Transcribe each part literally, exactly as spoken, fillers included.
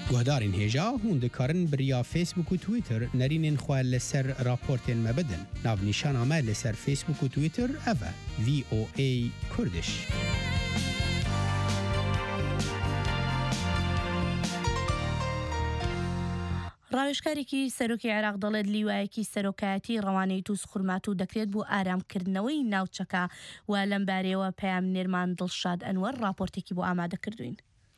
گهدارین هجا هون دکارن بریا فیسبوک و تویتر نرینین خواه لسر راپورتین مبدن. ناو نشان آمه لسر فیسبوک و تویتر اوه وی او ای کردش. ڕاوێژکارێکی سەرۆکی عێراق دەڵێت لیوایەکی سەرۆکایەتی ڕەوانەی تووس خوڕمات و دەکرێت بۆ ئارامکردنەوەی ناوچەکە و لەم بارەیەوە پەیامنێرمان دڵشاد ئەنوەر راپۆرتێکی بۆ ئامادە کردوین.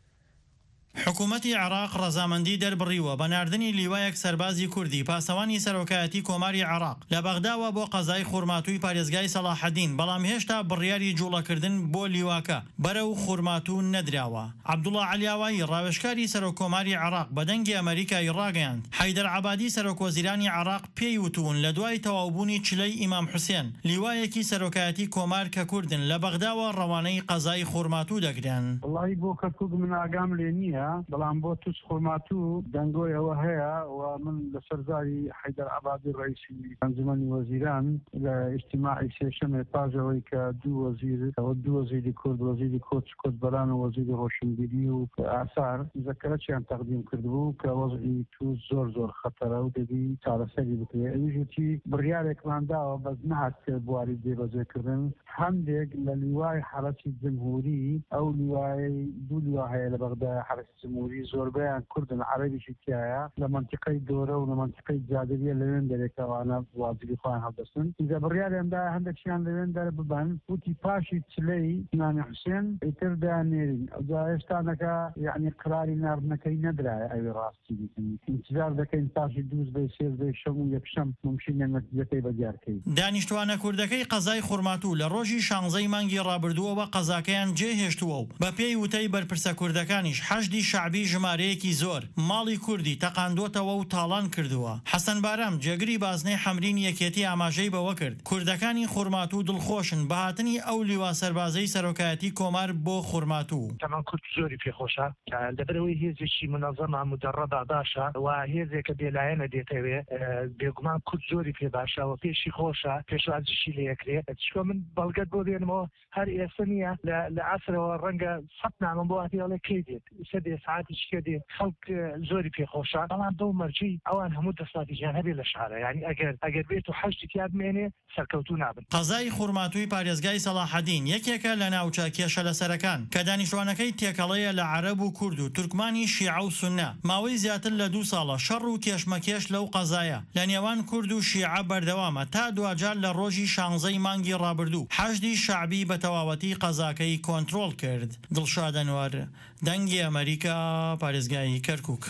حکوومەتی عێراق ڕەزامەندی دەربڕیوە بە ناردنی لیوایەک سەربازی کوردی پاسەوانی سەرۆکایەتی کۆماری عێراق لە بەغداوە بۆ قەزای خوڕماتووی پارێزگای سەلاحەدین، بەڵام هێشتا بڕیاری جوڵەکردن بۆ لیواکە بەرەو خوڕماتوو نەدراوە. عەبدوڵڵا عەلیاوایی ڕاوێژکاری سەرۆکۆماری عێراق بە دەنگی ئەمریکای ڕاگەیاند حەیدەر عەبادی سەرۆکوەزیرانی عێراق پێی وتوون لە دوای تەواوبوونی چلەی ئیمام حوسێن لیوایەکی سەرۆکایەتی کۆمار کە کوردن لە بەغداوە ڕەوانەی قەزای خوڕماتوو دەگرێن. وڵی بۆ کەرکووک من ئاگام لێ نییە، بەڵام بۆ تووس خوڕماتوو دەنگۆی ئەوە هەیە و من لە سەرزاری حەیدەر عەبادی ڕەیسی ئەنجومەنی وەزیران لە ئیجتیماعی سێشەمێ پاژەوەی کە دوو وەزیر ئەوە دوو وەزیری کورد، وەزیری کۆچ کوردبەران و وەزیری ڕۆشنبیری و ئاسار مزەکەرەیان تەقدیم کردبوو کە وەزعی تووس زۆر زۆر خەتەرە و دەبی چارەسەری بکرێت. ئەویش وتی بڕیارێکمان داوە بەس نەهات کرد بواری جێبەجێکردن. هەندێک لە لیوای حرەتی جمهوری ئەو لیوای دوو لیوا هەیە لە بەغدا حرەتی جمهوری زۆربەیان کوردن عەرەبیشی تایە لە منتیقەی دۆرە و لە منتیقەی جادەریە لەوێن دەرێکەوانە واجبی خۆیان هەڵدەستن. ئیجا بڕیاریاندا هەندێکیان لەوێن دەرە ببەن وتی پاشی چلەی ئیمامی حوسێن ئیتر دانێرین. ئەوجا هێشتانەکە یعنی قراری ناردنەکەی نەدرایە ئەوی ڕاستی بیکەین. انتظار دەکەین پاشی دووز بەی سێز بەی شەم و یەکشەم ممکنە نەتیجەکەی بەدیارکەین. دانیشتوانە کوردەکەی قەزای خوڕماتوو لە ڕۆژی شانزەی مانگی ڕابردووەوە قەزاکەیان جێهێشتووە و بە پێی وتەی بەرپرسە کوردەکانیش حەشدی شعبی ژمارەیەکی زۆر ماڵی کوردی تەقاندۆتەوە و تاڵان کردووە. حەسەن بارام جێگری بازنەی حەمرین یەکێتی ئاماژەی بەوە کرد کوردەکانی خوڕماتوو دڵخۆشن بە هاتنی ئەو لیوا سەربازەی سەرۆکایەتی کۆمار بۆ خوڕماتوو. تەمان کورد زۆری پێخۆشە لەبەرەوەی هێزێکی منەظەمە مجەڕەدا باشە و هێزێکە بێلایەنە دێتەوێ بێگومان کورد زۆری پێ باشەوە پێشی خۆشە پێشوازیشی لە یەکرێت. چکۆ من بەڵگەت بۆ دێنمەوە هەر ئێستا نییە لە عەسرەوە ڕەنگە سەد نامەم بۆ هاتیڵێ کەی دێت ئیسە دێ ساعتی شکێ دێت خەڵک زۆری پێخۆشە. بەڵام دڵ مەرجی ئەوان هەموو دەسڵاتییان هەبێ لە شارە، یعنی ئەگەر ئەگەر بێت و حەشتی تیا بمێنێ سەرکەوتوو نابن. قەزای خوڕماتووی پارێزگای سەلاحەدین یەکێکە لە ناوچە کێشە لەسەرەکان کە دانیشتوانەکەی تێکەڵەیە لە عەرەب و کورد و تورکمانی شیعە و سوننە. ماوەی زیاتر لە دوو ساڵە شەڕ و کێشمەکێش لەو قەزایە لە نێوان کورد و شیعە بەردەوامە تا دوجار لە ڕۆژی شانزەی مانگی ڕابردوو حەشدی شعبی بە تەواوەتی قەزاکەی کۆنتڕۆڵ کرد. دڵشاد ئەنوەر دەنگی ئەمریکا پارێزگای کەرکووک.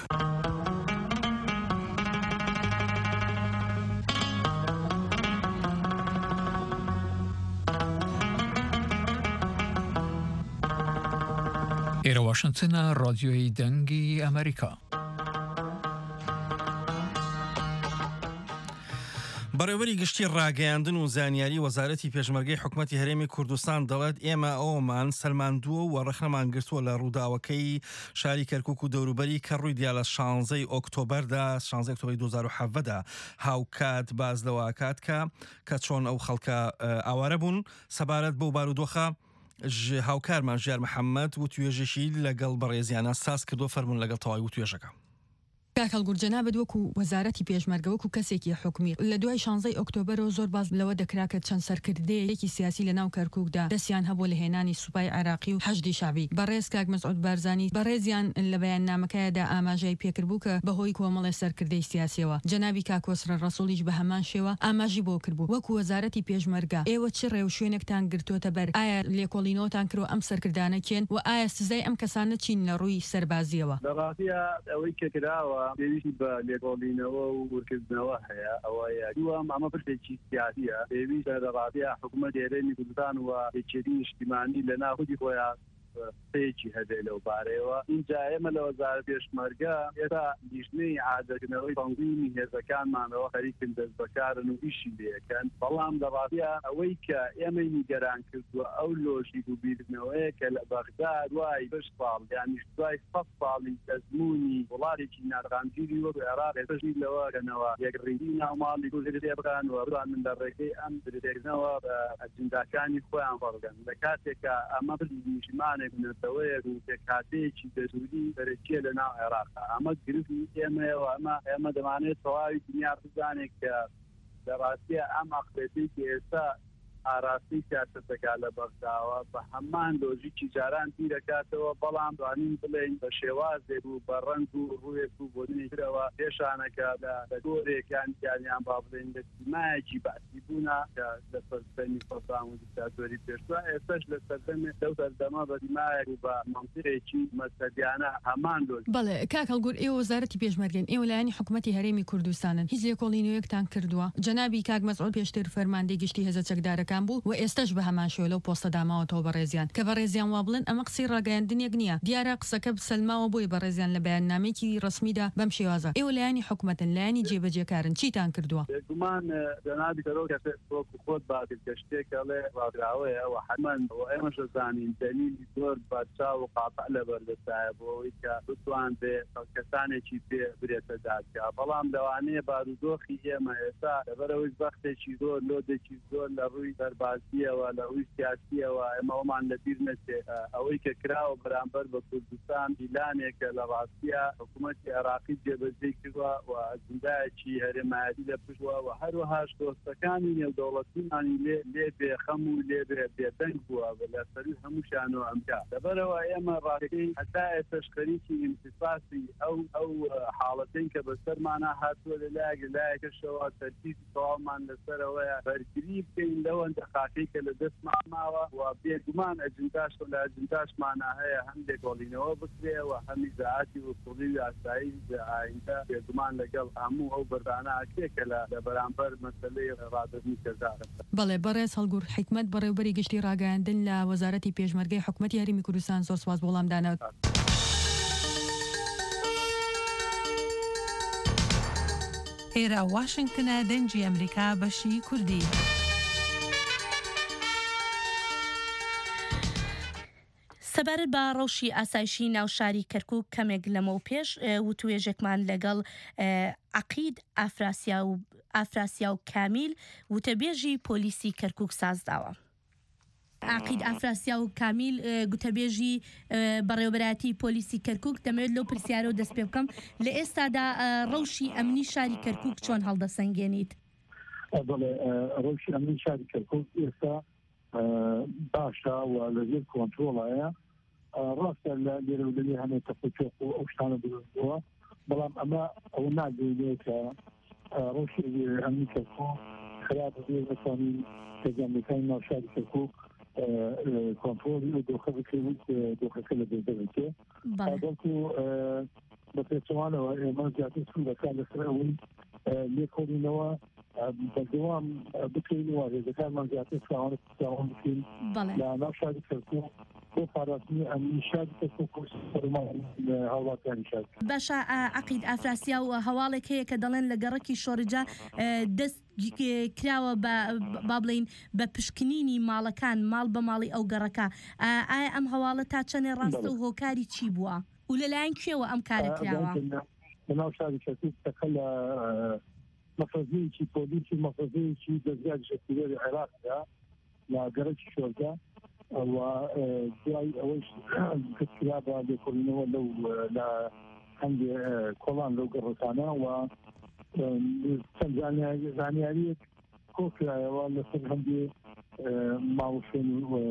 ئێرە واشنگتنە ڕادیۆی دەنگی ئەمریکا. بەڕێوەری گشتی ڕاگەیاندن و زانیاری وەزارەتی پێشمەرگەی حکوومەتی هەرێمی کوردستان دەڵێت ئێمە ئەومان سەلماندووە و ڕەخنەمان گرتووە لە ڕووداوەکەی شاری کەرکووک و دەوروبەری کە ڕوویدیا لە شانزەی ئۆکتۆبەردا شانزەی ئۆکتۆبەری دوو هەزار و حەڤەدا هاوکات باز لەواکات کە کە چۆن ئەو خەڵکە ئاوارە بوون سەبارەت بەو بارودۆخە هاوکارمان ژیار محەممەد و توێژەشی لەگەڵ بەڕێزیانە ساز کردو فەرمون لەگەڵ تەواوی و توێژەکە. کاکەڵگورجەنا بەدوەکو وەزارەتی پێشمەرگە وەکو کەسێکی حکومی لە دوای شانزەی ئۆکتۆبەرەوە زۆر باز لەوە دەکراکە چەند سەرکردەیەکی سیاسی لە ناو کەرکووکدا دەستیان هەبوو لە هێنانی سوپای عێراقی و حەشدی شعبی. بەڕێز کاک مەسعود بارزانی بەڕێزیان لە بەیاننامەکەیدا ئاماژەی پێکردبوو کە بەهۆی کۆمەڵی سەرکردەی سیاسیەوە جەنابی کاکۆسرە ڕەسوولیش بە هەمان شێوە ئاماژی بۆ کردبوو وەکو وەزارەتی پێشمەرگە ئێوە چ ڕێو شوێنێکتان گرتوۆتە بەر ئایا لێکۆڵینەوەتان کرۆ ئەم سەرکردانە کێن و ئایا سزای ئەم کەسانە چین لە ڕووی سەربازیەوە. ئەوەی کە کراوە پێویستی بە لێکۆڵینەوە و ورکردنەوە هەیە ئەوەیە دووەم ئەمە پرسێکی سیاسیە پێویستە لە ڕادیە حکوومەت هێرێمی کوردستان و یەکێتی نیشتیمانی لە ناخودی خۆیان پێکی هەبێ لەو بارەیەوە. اینجا ئێمە لە وەزارەتی پێشمەرگە ئێستا لیژنەی ئاگرکردنەوەی تەنظیمی هێزەکانمانەوە خەریکن دەست بەکارن و ئیشی لێەکەن. بەڵام لە ڕادیە ئەوەی کە ئێمەی نیگەران کردووە ئەو لۆژیک و بیرکردنەوەیە کە لە بەغدا دوای پێش ساڵ یانی دوای سەد ساڵی ئەزموونی وڵاتێکی نارغانگیری وەکو عێراق پێشی لەوەکەنەوە یەکڕێگی ناوماڵی کوردی بکەن و بڕوان من لە ڕێگەی ئەم درێژنەوە بە ئەجنداکانی خۆیان فەڕگەن لە کاتێکە ئەمە بردیشمان سازمانێک نەتەوەیە و پێکاتەیەکی دەسوودی بەرەچیە لە ناو عێراق ئەمە گرفتی ئێمەوە ئەمە ئێمە دەمانێت تەواوی دنیا بزانێت کە لە ڕاستیە ئەم عەقیدەیەکی ئێستا ئاراستی سیاسەتەکە لە بەغداوە بە هەمان لۆژیکی جاران بیرەکاتەوە بەڵام دوانین بڵێن بە شێوازێک و بە ڕەنگ و ڕوویەک و بۆنیترەوە پێشانەکە لە دۆرێکیان یانیان با بڵێن لە سیمایەکی باسی بوونا کە لە سەردەمی سەڵتان و دیکتاتۆری پێشوە ئێستاش لە سەردەمی لەو سەردەما بە سیمایەک و بە مەنتیقێکی مەسەدیانە هەمان لۆژ. بەڵێ کاک هەڵگور ئێوە وەزارەتی پێشمەرگەن ئێوە لایەنی حکوومەتی هەرێمی کوردستانن هیچ لێکۆڵینەوەیەکتان کردووە جەنابی کاک مەسعود پێشتر فەرماندەی گشتی هێزە چەکدارەکان بوو و ئێستاش بە هەمان شێوە لەو پۆستە داماوەتەوە بەڕێزیان کە بەڕێزیان وا بڵێن ئەمە قسەی ڕاگەیاندنێک نییە دیارە قسەکە سەلماوە بۆی بەڕێزیان لە بەیاننامەیەکی ڕسمیدا بەم شێوازە ئێوە لایەنی حکوومەتن لایەنی جێبەجێکارن چیتان کردووە؟ بێگومان جەنابی کەرۆکە خۆت باکرد کە شتێکەڵێ ڕاگراوەیە و حتمەن ئێمەش دەزانین دەلیلی زۆر بارچاو و قاطع لەبەردەستایە بۆ ئەوەی کە بتوان بێ کەسانێکی پێ برێتە دادگا بەڵام لەوانەیە بارودۆخی ئێمە ئێستا لەبەرەوەی بەختێکی زۆر لۆدێکی زۆر لە ڕووی دەربازیەوە لە ڕووی سیاسیەوە ئێمەوەمان لەبیر نەچێ ئەوەی کە کراوە بەرامبەر بە کوردستان بیلانێکە لە ڕاستیە حکوومەتی عێراقی جێبەجێ کردووە و ئەجندایەکی هەرێمایەتی لە پشتووە و هەروەهاش دۆستەکانی نێودەوڵەتیمانی لێ لێ بێخەم و لێ بێدەنگ بووە لە سەری هەمووشانەوە ئەمکا لەبەرەوە ئێمە ڕاستەکەی هەتا ئێستاش خەریکی ئیمتیفاسی ئەو ئەو حاڵەتین کە بەسەرمانە هاتووە لەلایەک لایەکەشەوە تەرتیبی تەواومان لەسەرەوەیە بەرگری بکەین لەوەندە خاکەی کە لە دەستمان ماوە و بێگومان ئەجنداش لە ئەجنداشمانە هەیە هەندێک گۆڵینەوە بکرێ و هەمی زەعاتی وسوڵی و ئاسایی ئایندە بێگومان لەگەڵ هەموو ئەو بەردانە ئاکێکە لە بەرامبەر مەسەلەی ڕادردنی کەزارە. بەڵێ بەڕێز هەڵگور حکمت بەڕێوبەری گشتی ڕاگەیاندن لە وەزارەتی پێشمەرگەی حکوومەتی هەرێمی کوردستان زۆر سوپاس بۆ وەڵامدانەوە. ئێرە واشنگتنە دەنجی ئەمریکا بەشی کوردی. سەبارەت بە ڕەوشی ئاسایشی ناوشاری کەرکووک کەمێک لەمە پێش وتوێژێکمان لەگەڵ عەقید ئافراسیا و ئافراسیا و کامیل وتەبێژی پۆلیسی کەرکووک سازداوە. عەقید ئافراسیا و کامیل گوتەبێژی بەڕێوەبەرایەتی پۆلیسی کەرکووک دەمەوێت لەو پرسیارە و دەست پێ بکەم لە ئێستادا ڕەوشی ئەمنی شاری کەرکووک چۆن هەڵدەسەنگێنیت؟ بەڵێ ڕەوشی ئەمنی شاری کەرکووک ئێستا باشە و لەژێر کۆنترۆڵایە ڕاستە لە لێرەولەی هەمێ تەفەچۆق و ئەو شتانە دروستبووە بەڵام ئەمە ئەوە ناگەینێت کە ڕەوشی ئەمنی کەرکووک خراپ بێ بتوانین پێگەمەکانی ناوشاری کەرکووک کۆنترۆلی و دۆخە بکەوت دۆخەکە لە بێدە بکێ بەڵکو بە پێچەوانەوە ئێمە زیاتر سوودەکان لەسەر ئەوەی لێکۆڵینەوە بەردەوام بکەین و هێزەکانمان زیاتر فراوان بکەین لە ناوشاری کەرکووک بۆ پاراستنی ئەمنی شاری کەرکووک و هاوڵاتیانی شاری. باشە عەقید ئافراسیا و هەواڵێک هەیە کە دەڵێن لە گەڕەکی شۆڕجا دەست کراوە با بڵین بە پشکنینی ماڵەکان ماڵ بە ماڵی ئەو گەڕەکە ئایا ئەم هەواڵە تا چەندێ ڕاستە و هۆکاری چی بووە و لەلایەن کوێوە ئەم کارە کراوە؟ لە ناو شاری کەرکووک تەکە لە مەفرەزەیەکی پۆلیسی مەفرەزەیەکی دەستگای گشتگیری عێراقدا لە گەڕەکی شۆرجا و دوای ئەوەش کەسکرا بە لێکۆڵینەوە لەو لە هەندێ کۆڵان لەو گەڕەکانە و چەند زانیاریەک کۆکرایەوە لەسەر هەندێ ماڵ شوێن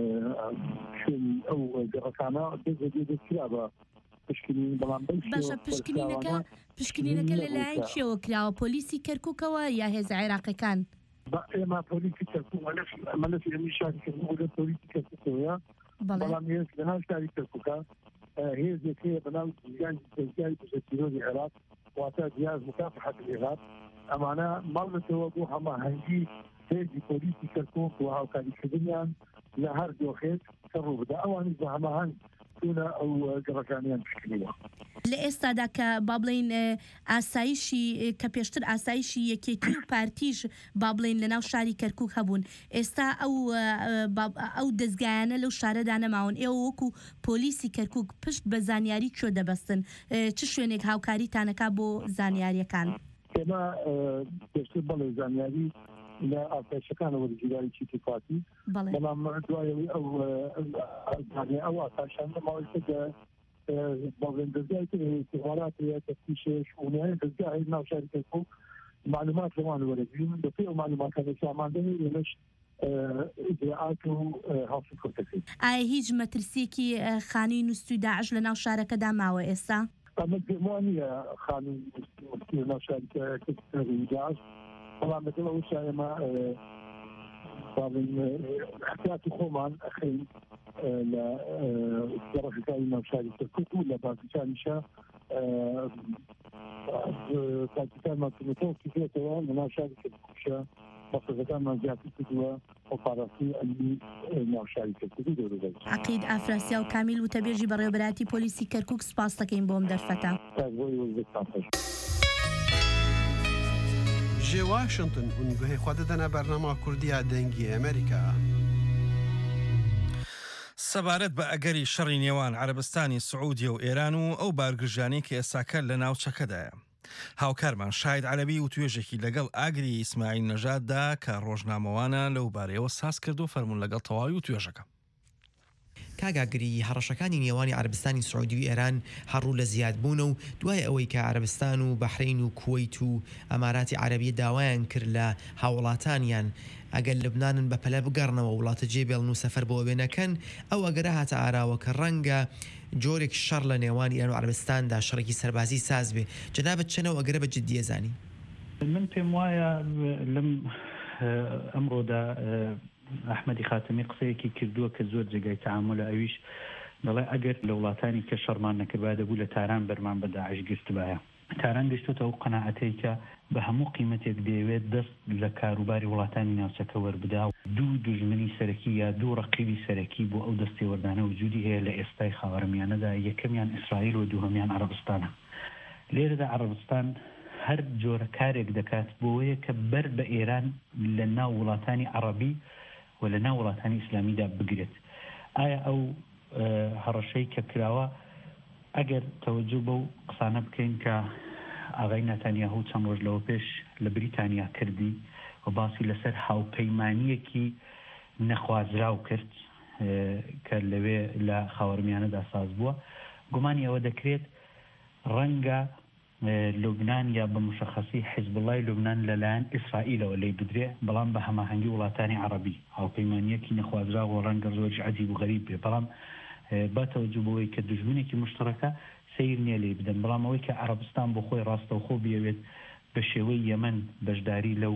ئەو گەڕەکانە دەستگای دەستکرا بە پشکنین بەڵام باشە پشکنینەکە پشکنینەکە لەلایەن کێوە کراوە پۆلیسی کەرکووکەوە یا هێزە عێراقیەکان؟ ئێمە پۆلیسی کەرکووک ئەمە لە ئەمنی شاری کەرکووک لە پۆلیسی کەرکووکەوەیە بەڵام هێز لە ناو شاری کەرکووکە هێزێک هەیە بەناو دەستگای گشتگیرۆری عێراق واتە جیاز مکافحەت الإرهاب ئەمانە ماڵنەتەوە بۆ هەماهەنگی هێزی پۆلیسی کەرکووک و هاوکاریکردنیان لە هەر دۆخێک کە ڕوو بدە ئەوانیش بە هەماهەنگ ئەو گەڕەکانیان پشکنیوە. لە ئێستادا کە با بڵین ئاسایشی کە پێشتر ئاسایشی یەکێتی و پارتیش با بڵین لە ناو شاری کەرکووک هەبوون ئێستا ئەو ئەو دەستگایانە لەو شارەدا نەماون ئێوە وەکو پۆلیسی کەرکووک پشت بە زانیاری کوێ دەبەستن چ شوێنێک هاوکاریتانەکە بۆ زانیاریەکان؟ ئێمە پێشتر بەڵێ زانیاری لە ئاسایشەکانە وەرگیرانی چیتیپاتی بەڵام دوایەوەی ئەو ئەو ئاسایشانە ماوەیەکە باڵێندەرگای استخبارات تفتیش شؤونیە دەستگای ناو شاری کەرکووک معلومات لەوان وەرەگرین بەپێی ئەو معلوماتانە ساماندەی لەمەش ئیجراعات و هەڵسوکەوت دەکرێت. ئایا هیچ مەترسیەکی خانووی نووسوی داعش لە ناو شارەکەدا ماوە ئێستا؟ ئەمە گومان نییە خانووی نووسوی لە ناو شاری داعش بەڵام لەگەڵ ئەوەش ئێمە احتیاط خۆمان ئەخەین لە گەڕەکەکانی ناو شاری کەرکووک و لە بازرگانیشە بازرگانمان کردووە کردوێتەوە لە ناو شاری کەرکووکشە مەقصدەکانمان زیاتر کردووە ئۆپاراسیۆن ئەمنی ناو شاری کەرکووک و دەوروبەر. عەقید ئافراسیە و کامیل وتەبێژی بەڕێوەبەراتی پۆلیسی کەرکووک سپاس دەکەین بۆم دەرفەتە. جێ واشنگتن هونگوهی خوا دەدەنە بەرنامە کوردیە دەنگی ئەمریکا. سەبارەت بە ئەگەری شەڕی نێوان عەرەبستانی سعودیە و ئێران و ئەو بارگژانەی کە ئێساکە لە ناوچەکەدایە. هاوکارمان شاید عەرەبی و توێژێکی لەگەڵ ئاگری ئیسماعیل نەژاددا کە ڕۆژنامەوانە لەو بارەیەوە ساز کرد و فەرموون لەگەڵ تەواوی و توێژەکە. کاگاگری هەڕەشەکانی نێوانی عەرەبستانی سعودی و ئێران هەڕوو لە زیادبوون و دوای ئەوەی کە عەرەبستان و بەحرین و کووەیت و ئەماراتی عەرەبی داوایان کرد لە هاوڵاتانیان ئەگەر لبنانن بە پەلە بگەڕنەوە وڵاتە جێبێڵن و سەفەر بۆ بێنەکەن ئەو ئەگەرە هاتە ئاراوە کە ڕەنگە جۆرێک شەڕ لە نێوانی ئێران و عەرەبستاندا شەڕێکی سەربازی ساز بێ. جەنابەت چەنەوە ئەگەرە بە جددیە زانی؟ من پێم وایە لەم ئەمڕۆدا ئەحمەدی خاتمی قسەیەکی کردووە کە زۆر جێگای تەعاملە ئەویش دەڵێ ئەگەر لە وڵاتانی کە شەڕمان نەکردبا دەبوو لە تاران بەرمان بە داعش گرتبایە. تاران گەشتوتە ئەو قەناعەتەی کە بە هەموو قیمەتێک دەیەوێت دەست لە کاروباری وڵاتانی ناوچەکە وەربدا و دوو دوژمنی سەرەکی یا دوو ڕەقیبی سەرەکی بۆ ئەو دەستی وەردانە وجودی هەیە لە ئێستای خاوەرمیانەدا، یەکەمیان ئیسرائیل و دووهەمیان عەرەبستانە. لێرەدا عەرەبستان هەر جۆرە کارێک دەکات بۆیە کە بەر بە ئێران لە ناو وڵاتانی عەرەبی و لە ناو وڵاتانی ئیسلامیدا بگرێت. ئایا ئەو هەڕەشەی کە کراوە ئەگەر تەوەجو بەو قسانە بکەین کە ئاغای نەتانیاهو چەند ڕۆژ لەوە پێش لە بریتانیا کردی و باسی لەسەر هاوپەیمانیەکی نەخوازراو کرد کە لەوێ لە خاوەرمیانەدا ساز بووە، گومانی ئەوە دەکرێت ڕەنگە لوبنان یا بە مشخصی حیزبڵای لوبنان لەلایەن ئیسرائیلەوە لێی بدرێ، بەڵام بە هەماهەنگی وڵاتانی عەرەبی هاوپەیمانیەکی نەخوازراو و ڕەنگە زۆر عەجیب و غەریب بێ، بەڵام با تەوەجو بەوەی کە دژمنێکی مشتەرەکە سیر نییە لێ بدەن، بەڵام ئەوەی کە عەرەبستان بۆ خۆی ڕاستەوخۆ بیەوێت بە شێوەی یەمەن بەشداری لەو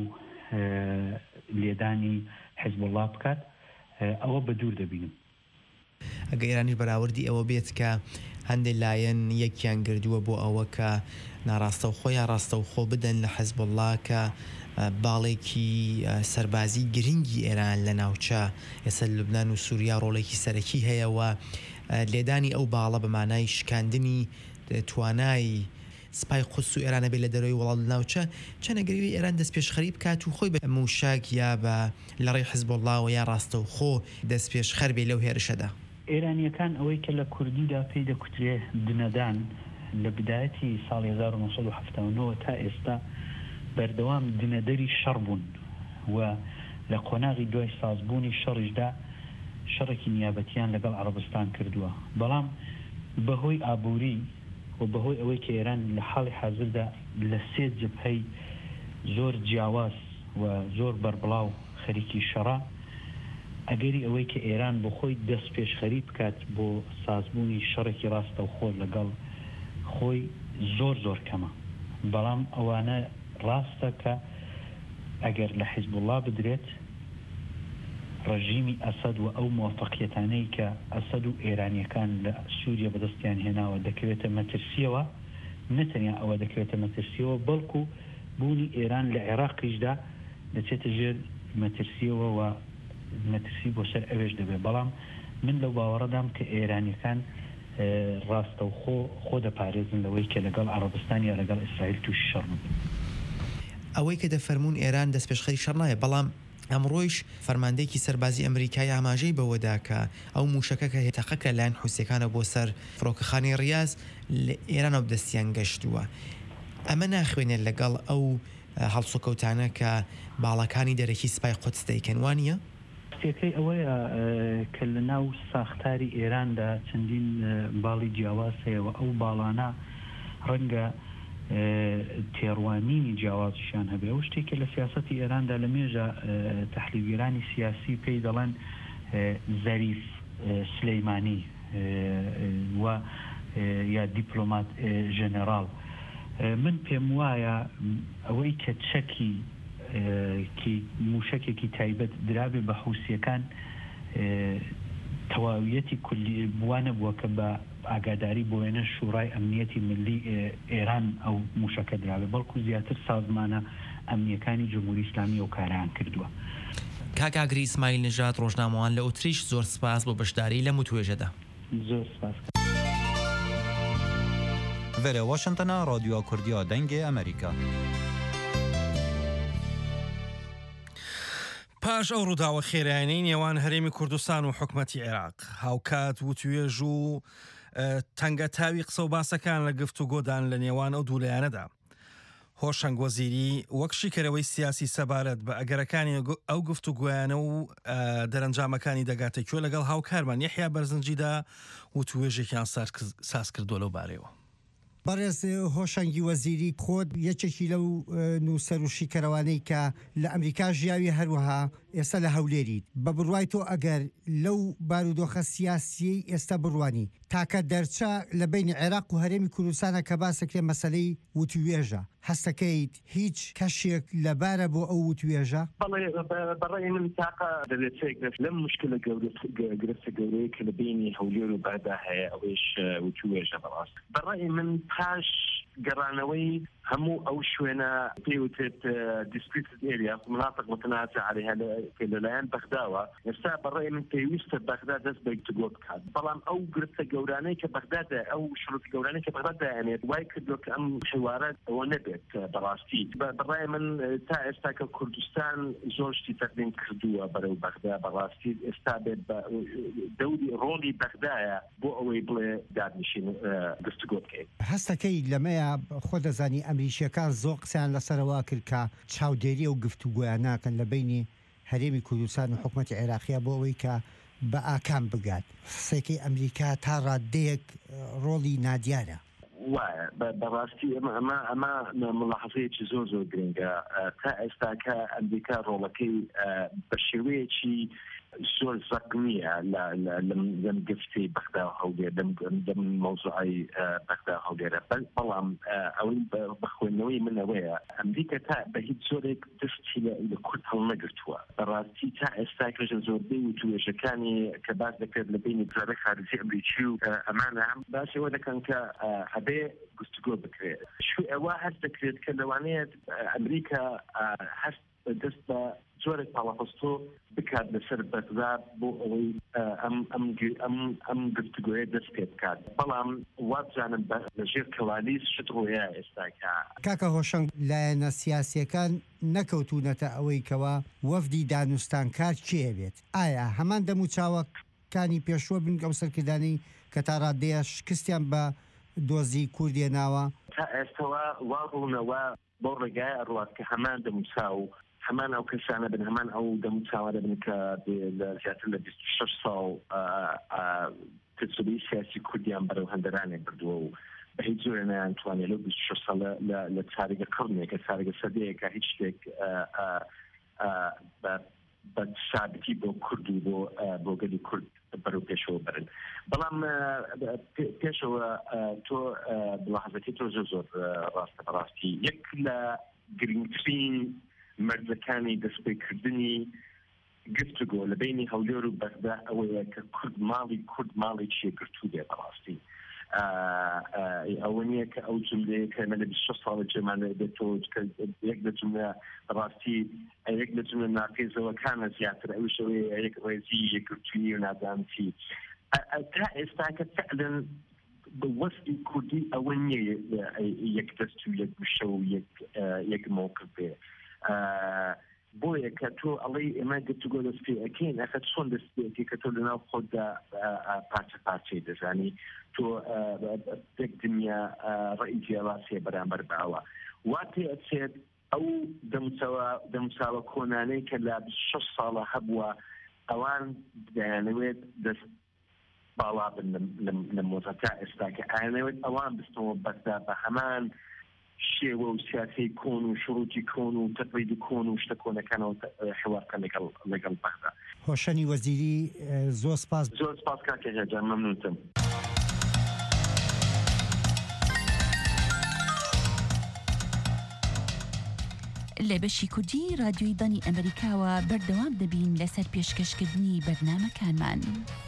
لێدانی حیزبڵڵا بکات ئەوە بە دوور دەبینم. ئەگە ئێرانیش بەراوردی ئەوە بێت کە هەندێک لایەن یەکیان گردووە بۆ ئەوە کە ناڕاستە و خۆیان ڕاستە و خۆ بدەن لە حیزبڵڵا کە باڵێکی سەربازی گرنگی ئێران لە ناوچە ئێستا لوبنان و سووریا ڕۆڵێکی سەرەکی هەیەەوە لێدانی ئەو باڵە بە مانای شکاندنی توانای سپای قودس و ئێرانە بێت لە دەرەوەی وڵات ناوچە چەنەگەری ئێران دەست پێشخەری بکات و خۆی بە موشاک یا بە لە ڕێی حیزبڵڵاوە یا ڕاستە و خۆ دەست پێشخەر بێ لەو هێرشەدا. ئێرانیەکان ئەوەی کە لە کوردیدا پێی دەکوترێ دنەدان لە بدایەتی ساڵی هەزار و نۆسەد و هەفتە و نۆ تا ئێستا بەردەوام دنەدەری شەڕ بوون و لە قۆناغی دوای سازبوونی شەڕیشدا شەڕێکی نیابەتیان لەگەڵ عەرەبستان کردووە، بەڵام بەهۆی ئابووری و بەهۆی ئەوەی کە ئێران لە حاڵی حازردا لە سێ جبهەی زۆر جیاواز و زۆر بەربڵاو خەریکی شەڕە، ئەگەری ئەوەی کە ئێران بۆ خۆی دەست پێشخەری بکات بۆ سازبوونی شەڕێکی ڕاستە و خۆ لەگەڵ خۆی زۆر زۆر کەمە، بەڵام ئەوانە ڕاستە کە ئەگەر لە حیزبڵڵا بدرێت ڕژیمی ئەسەد و ئەو موفەقیەتانەی کە ئەسەد و ئێرانیەکان لە سووریا بەدەستیان هێناوە دەکەوێتە مەترسیەوە، نەتەنیا ئەوە دەکەوێتە مەترسیەوە بەڵکو بوونی ئێران لە عێراقیشدا دەچێتە ژێر مەترسیەوە و مەترسی بۆ سەر ئەوێش دەبێت، بەڵام من لەو باوەڕەدام کە ئێرانیەکان ڕاستە و خۆ خۆ دەپارێزن لەوەی کە لەگەڵ عەرەبستان یا لەگەڵ ئیسرائیل تووشی شەڕ بن. ئەوەی کە دەفەرمونون ئێران دەست پێشخەری شەڕ نایە، بەڵام ئەمڕۆیش فەرماندەیەکی سەربازی ئەمریکای ئاماژەی بەوەدا کە ئەو موشەکە کە هێتەقەکە لایەن حوسەکانە بۆ سەر فڕۆکەخانەی ڕیاز لە ئێرانەوە دەستیان گەشتووە. ئەمە ناخوێنێت لەگەڵ ئەو هەڵسوکەوتانە کە باڵەکانی دەرەکی سپای قودس دەیکەن وانە؟ شتێکەکەی ئەوەیە کە لە ناو ساختاری ئێراندا چەندین باڵی جیاواز هەیەەوە ئەو باڵانە ڕەنگە تێڕوانینی جیاوازیشان هەبێ ئەو شتێکە لە سیاسەتی ئێراندا لە مێژە تەحلیلگەرانی سیاسی پێی دەڵێن زەریف سلەیمانی و یا دیپلۆمات ژەنێراڵ. من پێم وایە ئەوەی کە چەکی موشکێکی تایبەت درابێ بە حوسیەکان تەواویەتی کولی بوانە بووە کە بە ئاگاداری بۆ وێنە شوڕای ئەمنیەتی ملی ئێران ئەو موشەکە درابێ بەڵکو زیاتر سازمانە ئەمنیەکانی جمهوری ئیسلامی و کاران کردووە. کاکاگری ئیسماعیل نژاد ڕۆژنامەوان لە ئوتریش زۆر سپاس بۆ بەشداری لە متوێژەدا. زۆر سپاس. وەرە واشنگتنە رادیۆ کوردیا دەنگی ئەمریکا. پاش ئەو ڕووداوە خێرایانەی نێوان هەرێمی کوردستان و حکومەتی عێراق هاوکات و توێژ و تەنگە تاوی قسە و باسەکان لە گفتوگۆدان لە نێوان ئەو دوولایەنەدا هۆشنگ وەزیری وەک شیکەرەوەی سیاسی سەبارەت بە ئەگەرەکانی ئەو گفتوگویانە و دەرەنجامەکانی دەگاتە کوێ لەگەڵ هاوکارمان یەحیا بەرزنجیدا و توێژێکیان ساز کردووە لەو بارەوە. بەڕێز هۆشنگی وەزیری خۆت یەکێکی لەو نووسەر و شیکەرەوانەی کە لە ئەمریکا ژیاوی هەروەها ئێستا لە هەولێریت بە بڕوای تۆ ئەگەر لەو بارودۆخە سیاسی ئێستا بڕوانی تاکە دەرچە لە بینی عێراق و هەرێمی کوردستانە کە باسەکرێ مەسەلەی وتوێژە هەستەکەیت هیچ کەشێک لەبارە بۆ ئەو وتوێژە؟ بەڕێی من تاقە دەبێت لەم مشکلە گرفتە گەورەیە کە لە بینی هەولێر و بەغدا هەیە ئەوەش وتوێژە بەڕاست. بەڕێی من پاش گەڕانەوەی هەموو ئەو شوێنە پێوتێت دیسپیوتد ئێریا مناطق متنازع عليها لەلایەن بەغداوە ئێستا بەڕێی من پێویستە بەغدا دەست بە گفتوگۆ بکات بەڵام ئەو گرفتە گەورانەی کە بەغدادا ئەو شروط گەورانەی کە بەغدادا هەنێت وای کردووە کە ئەم حوارات ئەوە نەبێت بەڕاستی بەڕێی من تا ئێستا کە کوردستان زۆر شتی تەقدیم کردووە بەرەو بەغدا بەڕاستی ئێستا بێت دەوری ڕۆڵی بەغدایە بۆ ئەوەی بڵێ دادنیشین گفتوگۆ بکەیت. هەستەکەی لەمەیە خۆ دەزانی ئەمریکیەکان زۆر قسەیان لەسەرەوە کرد کە چاودێری و گفتوگۆیان ناکەن لە بینی هەرێمی کوردستان و حکومەتی عێراقیە بۆ ئەوەی کە بە ئاکام بگات. سێکەی ئەمریکا تا ڕادەیەک ڕۆڵی نادیارە. وایە بەڕاستی ئەمە ئەمە ئەمە ملاحەزەیەکی زۆر زۆر گرنگە تا ئێستا کە ئەمریکا ڕۆڵەکەی بە شێوەیەکی زۆر زەق نییە لەم گفتی بەغدا و هەولێر لەم مەوزوعی بەغدا و هەولێرە بەڵام ئەوەی بە خوێندنەوەی من ئەوەیە ئەمریکا تا بە هیچ زۆرێک دەستی لە کورد هەڵنەگرتووە بەڕاستی تا ئێستا کەژە زۆربەی و توێژەکانی کە باس دەکرێت لە بینی وزارەتی خارجی ئەمریکی و ئەمانە هەم باسی ئەوە دەکەن کە هەبێ گفتوگۆ بکرێت ئەوە هەست دەکرێت کە لەوانەیە ئەمریکا هەست دەست بە زۆرێک پاڵەپەستۆ بکات لەسەر بەغدا بۆ ئەوەی ئەم گفتوگۆیە دەست پێ بکات بەڵام وابزانم لەژێر کەوالیس شت ڕۆیە ئێستاکە. کاکە هۆشنگ لایەنە سیاسیەکان نەکەوتونەتە ئەوەی کەوا وەفدی دانوستانکار کێ بێت؟ ئایا هەمان دەموچاوەکانی پێشوە بن ئەو سەرکردانی کە تا ڕادەیە شکستیان بە دۆزی کوردیە ناوە؟ تا ئێستاوە وا ڕوونەوە بۆ ڕێگای ئەڕوات کە هەمان دەموچاو هەمان ئەو کەسانە بن هەمان ئەو دەموچاوە دەبن کە زیاتر لە بیست و شەش ساڵ تجربەی سیاسی کوردیان بەرەو هەندەرانێک بردووە و بە هیچ جۆرە نەیانتوانێت لەو بیست و شەش ساڵە لە چارەگە قڕنێکە چارەگە سەدەیەکە هیچ شتێک بە سابتی بۆ کورد و بۆ بۆ گەلی کورد بەرەو پێشەوە برن بەڵام پێشەوە تۆ بڵاحەزەکەی تۆ زۆر زۆر ڕاستە بەڕاستی یەک لە گرنگترین مەرجەکانی دەستپێکردنی گفتوگۆ لە بینی هەولێر و بەغدا ئەوەیە کە کورد ماڵی کورد ماڵی چێگرتوو بێ بەڕاستی ئەوە نییە کە ئەو جملەیە کە لە بیست و شەش ساڵە جێمانە بێتەوە یەک لە جملە بەڕاستی یەک لە جملە ناقیزەوەکانە زیاتر ئەوش ئەوەیە یەک ڕێزی یەکگرتووی و نادانتی تا ئێستا کە فعلاً وەستی کوردی ئەوە نییە یەک دەست و یەک وشە و یەک مووقف بێ بۆیە کە تۆ ئەڵێ ئێمە گفتوگۆ دەست پێ ئەکەین ئەخە چۆن دەست پێ کە تۆ لەناو خۆتدا پارچە پارچەی دەزانی تۆ تێک دنیا ڕەئی جیاواسیە بەرامبەر باوە وا پێ ئەچێت ئەو دەمساوە کۆنانەی کە لە شەش ساڵە هەبووە ئەوان دەیانەوێت دەست باڵا بن لە مۆزەتا ئێستا کە ئایانەوێت ئەوان بستەوە بەسدا بە هەمان شێوە و سیاسی کۆن و شروعی کۆن و تەقلید کۆن و شتە کۆنەکانەوە حوارکە لەگەڵ بەغدا. هۆشەنی وەزیری زۆر سپاس. زۆر سپاس کاکە هێجان، مەمنونتم. لە بەشی کوردی رادیۆی دانی ئەمریکاوە بەردەوام دەبین لەسەر پێشکەشکردنی بەرنامەکانمان.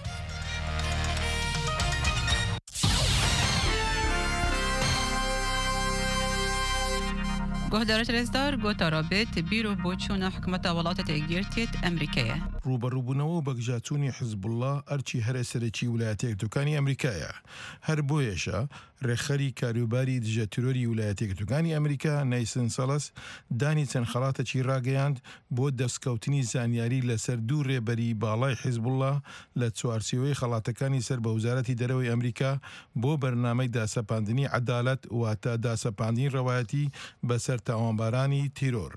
گۆهدارە رێزدار گۆتارابێت بیرۆ بۆ چوونە حکومەتە وڵاتە یەکگرتووێت ئەمریکایە. ڕوبەڕووبوونەوە بە گژاتوونی حزبوڵڵا ئەرچی هەرە سەرەکی ویلایەتە یەکگرتووەکانی ئەمریکایە. هەر بۆیەشە ڕێخەری کاروباری دژە ترۆری ویلایەتە یەکگرتووەکانی ئەمریکا نایسن سەڵەس دانی چەند خەڵاتێکی ڕاگەیاند بۆ دەستکەوتنی زانیاری لەسەر دوو ڕێبەری باڵای حزبوڵڵا لە چوارچێوەی خەڵاتەکانی سەر بە وزارەتی دەرەوەی ئەمریکا بۆ بەرنامەی داسەپاندنی عەدالەت واتە داسەپاندنی ڕەوایەتی بەسەر تاوانبارانی تیرۆر.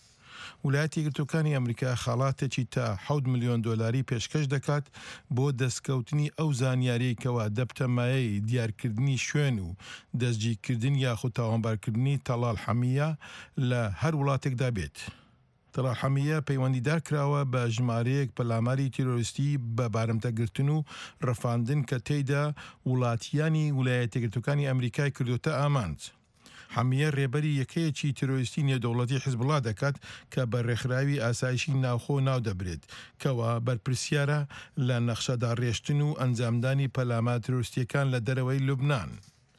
ویلایەتی یەکگرتووەکانی ئەمریکا خەڵاتێکی تا حەوت ملیۆن دۆلاری پێشکەش دەکات بۆ دەستکەوتنی ئەو زانیاریەکەوە دەبتەمایەی دیارکردنی شوێن و دەستگیرکردن یاخود تاوانبارکردنی تەڵال حەمیە لە هەر وڵاتێکدا بێت. تەڵال حەمیە پەیوەندیدار کراوە بە ژمارەیەک پەلاماری تیرۆریستی بە بارمتەگرتن و ڕەفاندن کە تێیدا وڵاتیانی ویلایەتە یەکگرتووەکانی ئەمریکای کردوتە ئامانج. حەمیە ڕێبەری یەکەیەکی تیرۆریستی نێودەوڵەتی حزبوڵڵا دەکات کە بە ڕێکخراوی ئاسایشی ناوخۆ ناو دەبرێت کەوا بەرپرسیارە لە نەخشەداڕێشتن و ئەنجامدانی پەلامە تیرۆریستیەکان لە دەرەوەی لوبنان.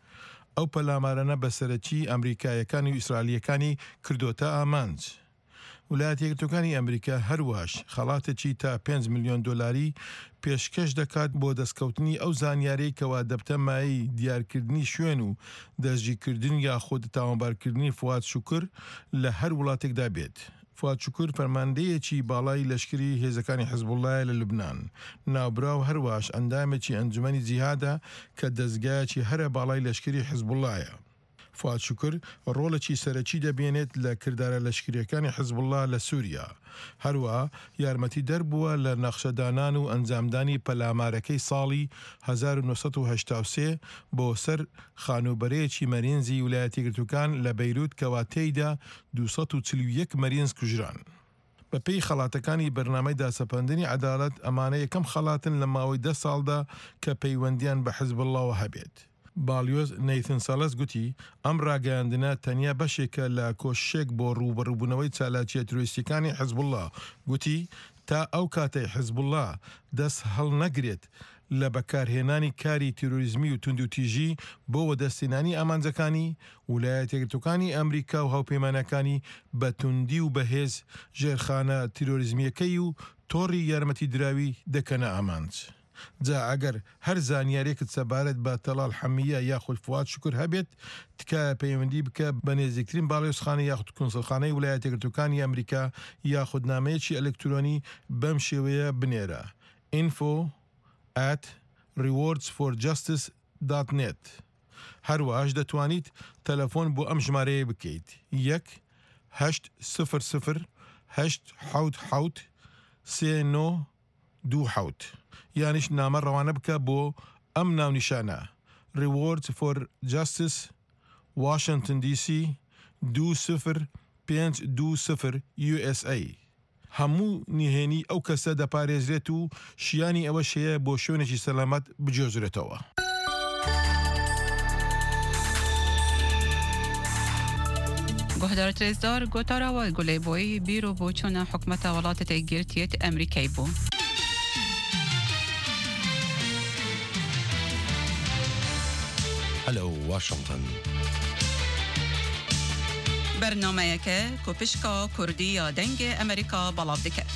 ئەو پەلامارانە بەسەرەکی ئەمریکایەکانی و ئیسرائیلیەکانی کردوتە ئامانج. ویلایەتە یەکگرتووەکانی ئەمریکا هەروەش خەڵاتێکی تا پێنج ملیۆن دۆلاری پێشکەش دەکات بۆ دەستکەوتنی ئەو زانیارەی کەوا دەبتەمایی دیارکردنی شوێن و دەستگیرکردن یاخود تاوانبارکردنی فواد شوکر لە هەر وڵاتێکدا بێت. فواد شوکر فەرماندەیەکی باڵای لەشکری هێزەکانی حزبوڵڵایە لە لوبنان. ناوبراو هەروەش ئەندامێکی ئەنجومەنی جیهادە کە دەستگایەکی هەرە باڵای لەشکری حزبوڵڵایە. فواد شوکر ڕۆڵێکی سەرەکی دەبێنێت لە کردارە لەشکریەکانی حزبوڵڵا لە سووریا. هەروە یارمەتی دەربووە لە نەخشەدانان و ئەنجامدانی پەلامارەکەی ساڵی هەزار و نۆسەد و هەشتا و سێ بۆ سەر خانوبەرەیەکی مەرینزی ویلایەتە یەکگرتووەکان لە بەیروت کەوا تێیدا دووسەد و چل و یەک مەرینز کوژران. بەپێی خەڵاتەکانی بەرنامەی داسەپاندنی عەدالەت ئەمانە یەکەم خەڵاتن لە ماوەی دە ساڵدا کە پەیوەندیان بە حزبوڵڵاوە هەبێت. باڵیۆز نەیتن سەڵەس گوتی ئەم ڕاگەیاندنە تەنیا بەشێکە لە کۆشێک بۆ ڕوبەڕووبوونەوەی چالاکیە تروریستیەکانی حزبوڵڵا. گوتی تا ئەو کاتەی حزبوڵڵا دەست هەڵ نەگرێت لە بەکارهێنانی کاری تیرۆریزمی و توندوتیژی بۆ وەدەستێنانی ئامانجەکانی، ویلایەتە یەکگرتووەکانی ئەمریکا و هاوپەیمانەکانی بە توندی و بەهێز ژێرخانە تیرۆریزمیەکەی و تۆڕی یارمەتی دراوی دەکەنە ئامانج. جا ئەگەر هەر زانیارێکت سەبارەت بە تەڵال حەمیە یاخود فواد شوکر هەبێت تکایە پەیوەندی بکە بە نێزیکترین باڵێۆزخانە یاخود کونسڵخانەی ویلایەتە یەکگرتووەکانی ئەمریکا یاخود نامەیەکی ئەلکترۆنی بەم شێوەیە بنێرە info at rewards for justice dot net. هەروەهاش دەتوانیت تەلەفۆن بۆ ئەم ژمارەیە بکەیت یەک هەشت سفر سفر هەشت حەوت حەوت سێ نۆ دوو حەوت. یانیش نامە ڕەوانە بکە بۆ ئەم ناونیشانە Rewards for Justice Washington دی سی دوو سفر پێنج دوو سفر یو ئێس ئەی. هەموو نهێنی ئەو کەسە دەپارێزرێت و شیانی ئەوە شەیە بۆ شوێنێکی سەلامەت بجێزرێتەوە. گۆهدارە رێزدار گۆتاراوە گولەیبۆی بیرۆ بۆ چوونە حکومەتە وڵاتە یەکگرتووێت ئەمریکای بوو. هەلو واشنگتن. بەرنامەیەکە کۆپشکا کوردی یا دەنگی ئەمریکا بەڵاو دەکات.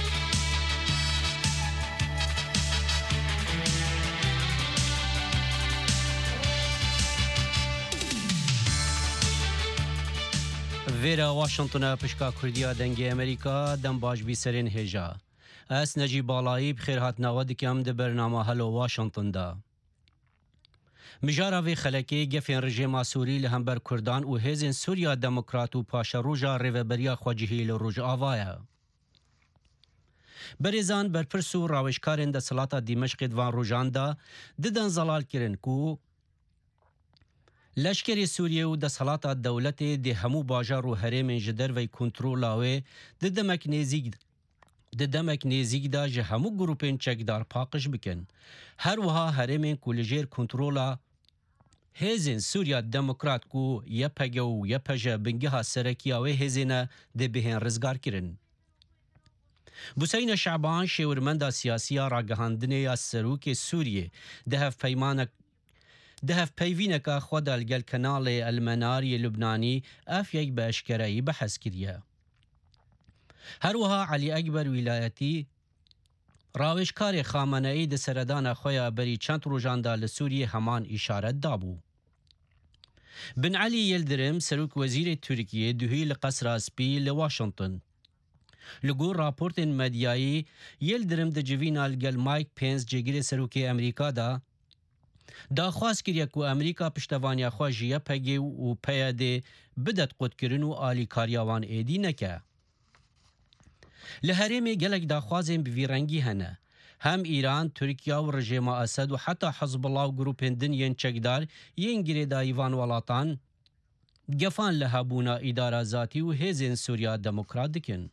وێرە واشنگتنە پشکا کوردیا دەنگی ئەمریکا دەم باش بیسەرێن هێژا. ئەس نەجی باڵایی بخێر هاتناوە دکەم دە بەرنامە هەلو واشنگتندا. مجارا وی خلکی گفین رژیم سوری لهمبر کردان و هزین سوریا دموکرات و پاشا روژا ریوبریا خواجهی لروژ آوایا. بریزان برپرسو راوشکارن دا سلاتا دیمشق دوان روژان دا ددن زلال کرن کو لشکری سوریه و د سلاطه دولت د همو باجار و هرم جدر و کنترولاوی د دمک نزیک د دمک نزیک دا جه همو گروپین چکدار پاقش بکن. هر وها هرم کولجیر کنترولا هزین سوریا دموکرات کو یا پگو یا پجه بنگه ها سرکیاوی هزینه د بهن رزگار کرن. بوسین شعبان شورمندا سیاسی راگهاندنه یا سروک سوریه دهف پیمانک دهف پیوینکا خود الگل کنال المناری لبنانی اف یک به اشکرایی بحث کریه. هر وها علی اکبر ولایتی راوشکار خامنه ای ده سردان خویا بری چند روژانده لسوریه همان اشارت دابو. بن علی یلدرم سروک وزیر ترکیه دوهی لقصر اسپی لواشنطن. لگو راپورت مدیایی یلدرم ده جوین الگل مایک پینس جگیر سروک امریکا دا دا خواست کریه که امریکا پشتوانی خواجیه پگی و پیاده بدت قد کرن و آلی کاریاوان ایدی نکه. لحرمی گلک دا خوازم بویرنگی هنه. هم ایران، ترکیه و رژیم اسد و حتی حزب الله و گروپین دنین چکدار ین گیره دا ایوان ولاتان گفان لحبونا اداره ذاتی و هزین سوریا دموکرات دکن.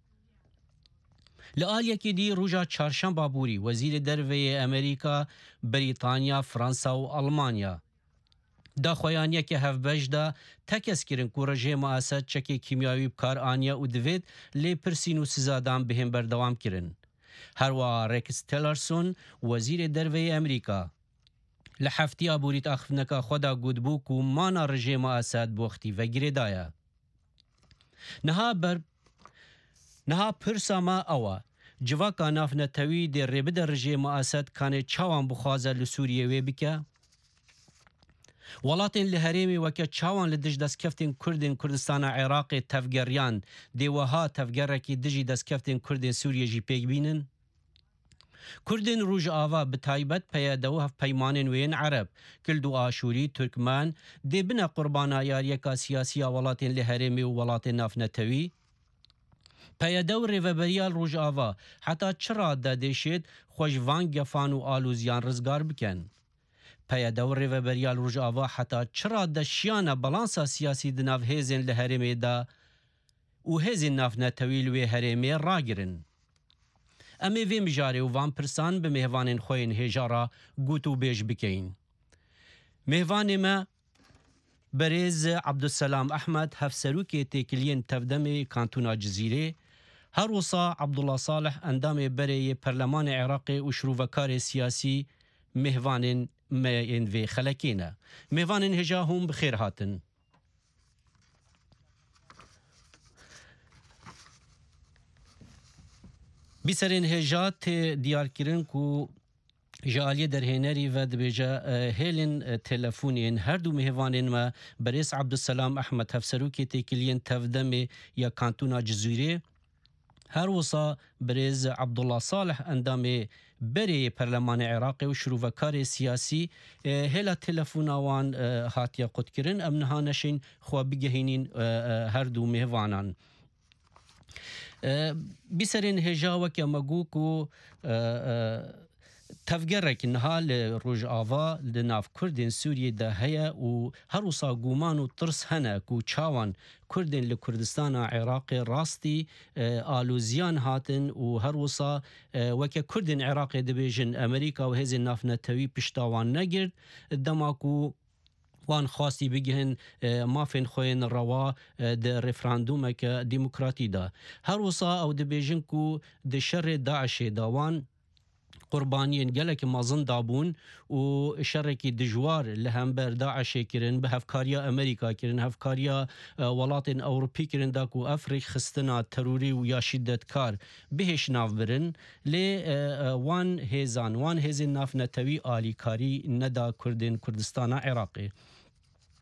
لآلیه که دی روژا چارشنبه بوری وزیر دروی امریکا، بریتانیا، فرانسا و آلمانیا دا خویانیه که هف بجده تکس کرن که رژیم اسد چکی کیمیاوی بکار آنیا و دوید لی پرسین و سزادان بهم بردوام کرن. هروا ریکس تیلرسون وزیر دروی امریکا لحفتی آبوریت اخفنکا خدا گودبو که مانا رژیم اسد بوختی و گیره دایا. نها بر نها پرسا ما اوا جواکا نافنتوی در ربد رژیم اسد کانه چاوان بخوازه لسوریه وی بکه ولاتن لهرمی وکه چاوان لدج دست کفتین کردین کردستان عراق تفگریان دیوها تفگرکی دجی دست کفتین کردین سوریه جی پیگ بینن کردین روژ آوا بتایبت پیادو هف پیمانین وین عرب کلدو آشوری ترکمان دی بنا قربانا یاریکا سیاسی ولاتن لهرمی و ولاتن نافنتوی پیادو ریوبریال روژ آوا حتی چرا دادشید خوشوان گفان و آلوزیان رزگار بکن. پیادو ریوبریال روژ آوا حتی چرا دشیان بلانسا سیاسی دناف هزین لحرمی دا و هزین ناف نتویل و حرمی را گرن. امی وی مجاره و وان پرسان به مهوان خوین هجارا گوتو بیش بکین. مهوان ما برز عبدالسلام احمد هفسروکی تکلین تفدم کانتونا جزیره هر وصا عبدالله صالح اندام بری پرلمان عراق و شروفکار سیاسی مهوان مین و خلکینه. مهوان هجا هم بخیر هاتن. بیسرین هجات دیار کرن کو جالی در هنری و دبیجا هیلن تلفونین هر دو مهوانین ما برس عبدالسلام احمد هفسروکی تکلین تفدم یا کانتونا جزیره هر وصا برز عبدالله صالح اندام بری پرلمان عراقی و شروفکار سیاسی هلا تلفوناوان هاتیا قد کرن امنها نشین خواه بگهینین هر دو مهوانان بیسرین هجا وکا مگو کو تفگرک نهال روژ آوا لناف کردین سوریه ده هیا و هر وصا گومان و ترس هنه کو چاوان کردین لکردستان عراق راستی آلوزیان هاتن و هر وصا وکا کردین عراق دبیجن امریکا و هزین ناف نتوی پشتاوان نگرد دماکو وان خاصی بگهن مافین خوین روا ده رفراندوم که ديمقراطي دا هر وصا او دبیجن کو ده شر داعش داوان قربانيين گلک مازن دابون و شرکی دجوار لهمبر داعش کرن به هفکاریا امریکا کرن هفکاریا ولات اوروپی کرن داکو افریق خستنا تروری و یا شدت کار بهش ناف برن لی وان هزان وان هزین ناف نتوی آلی کاری ندا کردن کردستان عراقی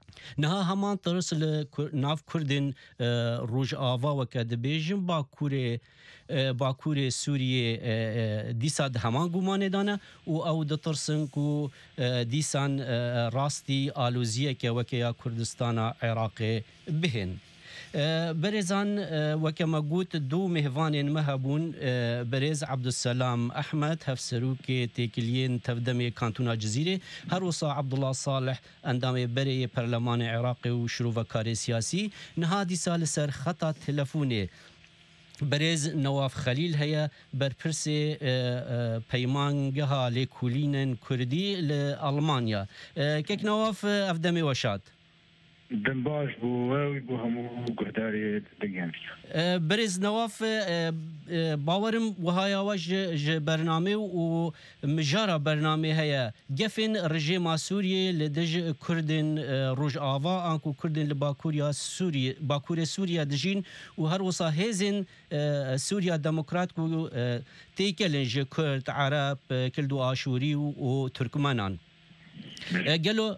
نها همان ترس ناف کردن روج آوا و که دبیجن باکور باکور سوریه دیسا ده همان گمانه دانه و او ده ترسن کو دیسان راستی آلوزیه که وکیا کردستان عراق بهن برزان وكما قلت دو مهوان مهبون برز عبد السلام احمد هفسروك تيكليين تفدمي كانتونا جزيره هروسا عبد الله صالح اندام بري برلمان عراقي وشروع كاري سياسي نهادي سال سر خطا تلفوني برز نواف خليل هي برپرسي بيمانجها لكولين كردي لألمانيا كيك نواف افدمي وشات دنباش بو وی بو همو گهداری دنگان برز نواف باورم وهاي واج برنامه و مجارة برنامه هيا جفن رجيم سوريا لدج كردن روج آوا انكو كردن لباكوريا سوريا باكوريا سوريا دجين وهر وصا هيزن سوريا ديمقراط كو تيكلن ج كرد عرب كلدو آشوري و تركمانان قالوا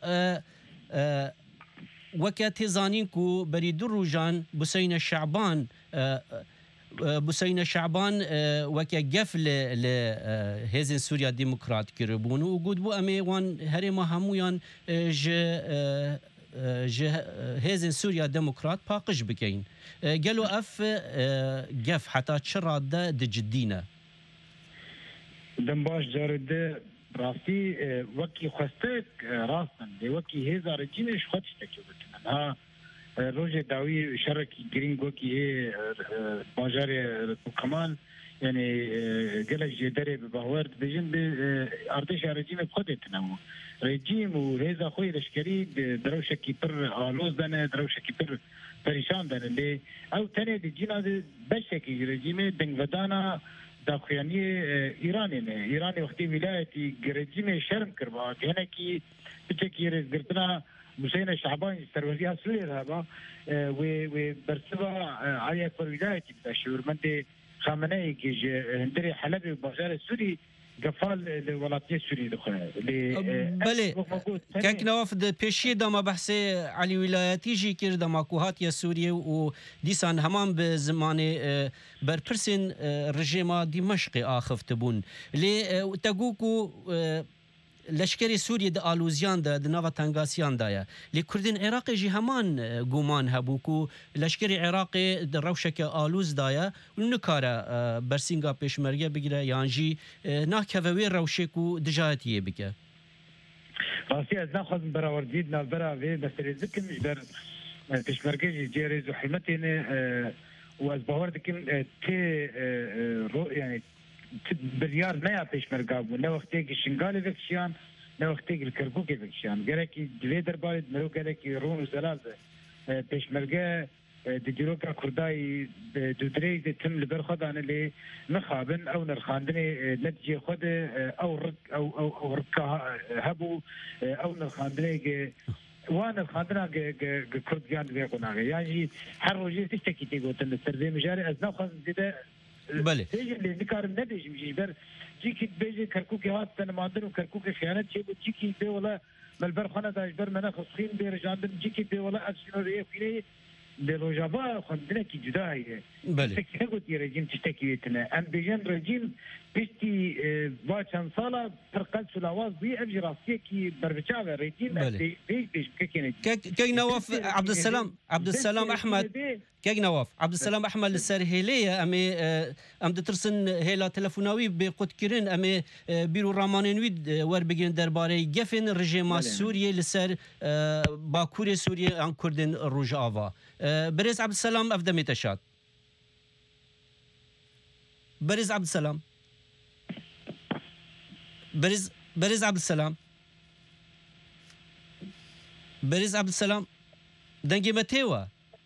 وكات زانين كو بريد الروجان بسين شعبان بسين شعبان وكا قفل لهزن سوريا ديمقراط كربون وقود بو امي وان هرما همويان ج ج هزن سوريا ديمقراط باقش بكين قالوا اف قف حتى تشراد ده جدينا دنباش جارد راستی وکی خواستک راستن دی وکی هزار رجیمش خودش تکیوبتن ها روز داوی شرکی گرینگ وکی بازار کمان یعنی گلک جدره به باورد بجن به ارتش رجیم خودتنمو رجیم و هزا خوی لشکری دروشه کی پر آلوز دنه دروشه کی پر پریشان دنه لی او تنه دی جینا بشه کی رجیم دنگ ودانا داخلي ايراني ايراني وقت ولايتي رجيم شرم كربا هنا كي بتكير قرتنا مسينا شعبان سروزيها سوريا هذا و برسبا على اكبر ولايتي بتشور من خامنئي كي هندري حلبي وبازار السوري قفال الولايات السورية دخلها بله كيك نواف بيشي دما بحثي على ولاياتي جي كير دما كوهات يا سوريا وديسان همان بزمان بربرسن رجيما دمشق آخف تبون لي تقوكو لشکری سوریه د آلوزیان د نوا تنگاسیان دایا لکردین عراق جی همان گومان هبو کو لشکری عراق د روشک آلوز دایا نکاره برسینگا پیشمرگه بگیره یانجی ناکوی روشکو دجایتیه بگه راستی از ناخذ براوردید نبرا و بسری ذکر مش بر پیشمرگه جی جریز و حلمتین و از باوردکم تی رو یعنی بريار نيا بيشمرقا بو نه وقتی که شنگالی وکشیان نه وقتی که کرکوکی وکشیان گرکی دوی دربارید مرو گرکی رون و زلال پیشمرقا دیروکا کردای دودری تم لبر خودان اللي نخابن او نرخاندني نتجي خود او رك او او او ركا هبو او نرخاندني وانا خاطرنا كرديان بيقونا يعني حروجي تشتكي تيجو تنسترزي مجاري ازنا خاص زيده بله تيجي اللي ذكر النبي جي بر جيكي بيجي كركوكي هات تنمادن وكركوكي خيانات شيء جيكي بي ولا ملبر خانه داش بر مناخ خصين بيرجاندن جيكي بي ولا اكشنو ري فيني لروجابا خندنا كي جداي بله تكي قلت رجيم تشتكي بيتنا ام بيجن رجيم بيشتي باشان صاله ترقد سلاواز بي ابجي راسيه كي بربچا رجيم بله بيج بيج كيني كي نواف عبد السلام عبد السلام احمد كي نواف عبد السلام احمد السرهيليه امي ام دترسن هيلا تلفوناوي بقد كيرن امي بيرو رامانينويد ور بيجن درباري جفن رجيم سوريا لسر باكور سوريا ان كردن روجافا بريز عبد السلام افدمي تشات بريز عبد السلام بريز بريز عبد السلام بريز عبد السلام دنجي متيوا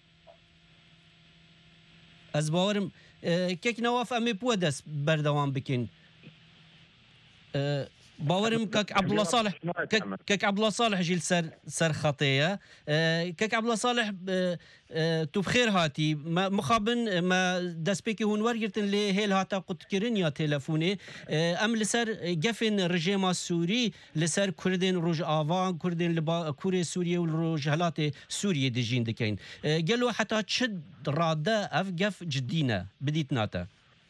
از باورم كيك نواف امي بودس بردوام بكين باورم كاك عبد الله صالح كاك عبد الله صالح جيل سر سر خطيه كاك عبد الله صالح تو بخير هاتي مخابن ما دسبيكي هون ورجرتن لي هيل هاتا قد كرين يا تلفوني ام لسر جفن رجيم السوري لسر كردين روج افان كردين لبا كوري سوريا والروجهلات سوريا دجين دكين قالوا حتى تشد راده اف جف جدينا بديت ناتا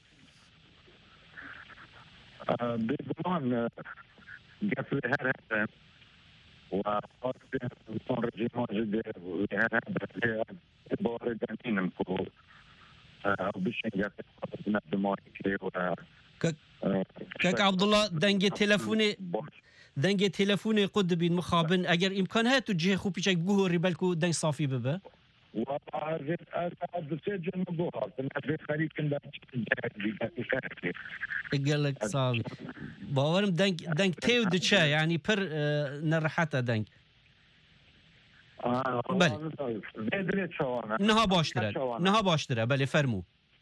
بضمان قفل هذا وقصد يكون رجيم واجد وهذا باردانين كو او بشن قفل نقدموا و كاك عبد الله دنجي تلفوني دنجي تلفوني قد بين مخابن اگر امكان هاتو جهه خو بيشك بوه ريبالكو دنج صافي ببا وهذا هذا سجن مبوها في خليج كندا قال لك صافي باورم دنج دنج تيو دشا يعني بر نرحته دنج اه بله نها باشتره نها باشتره بله فرمو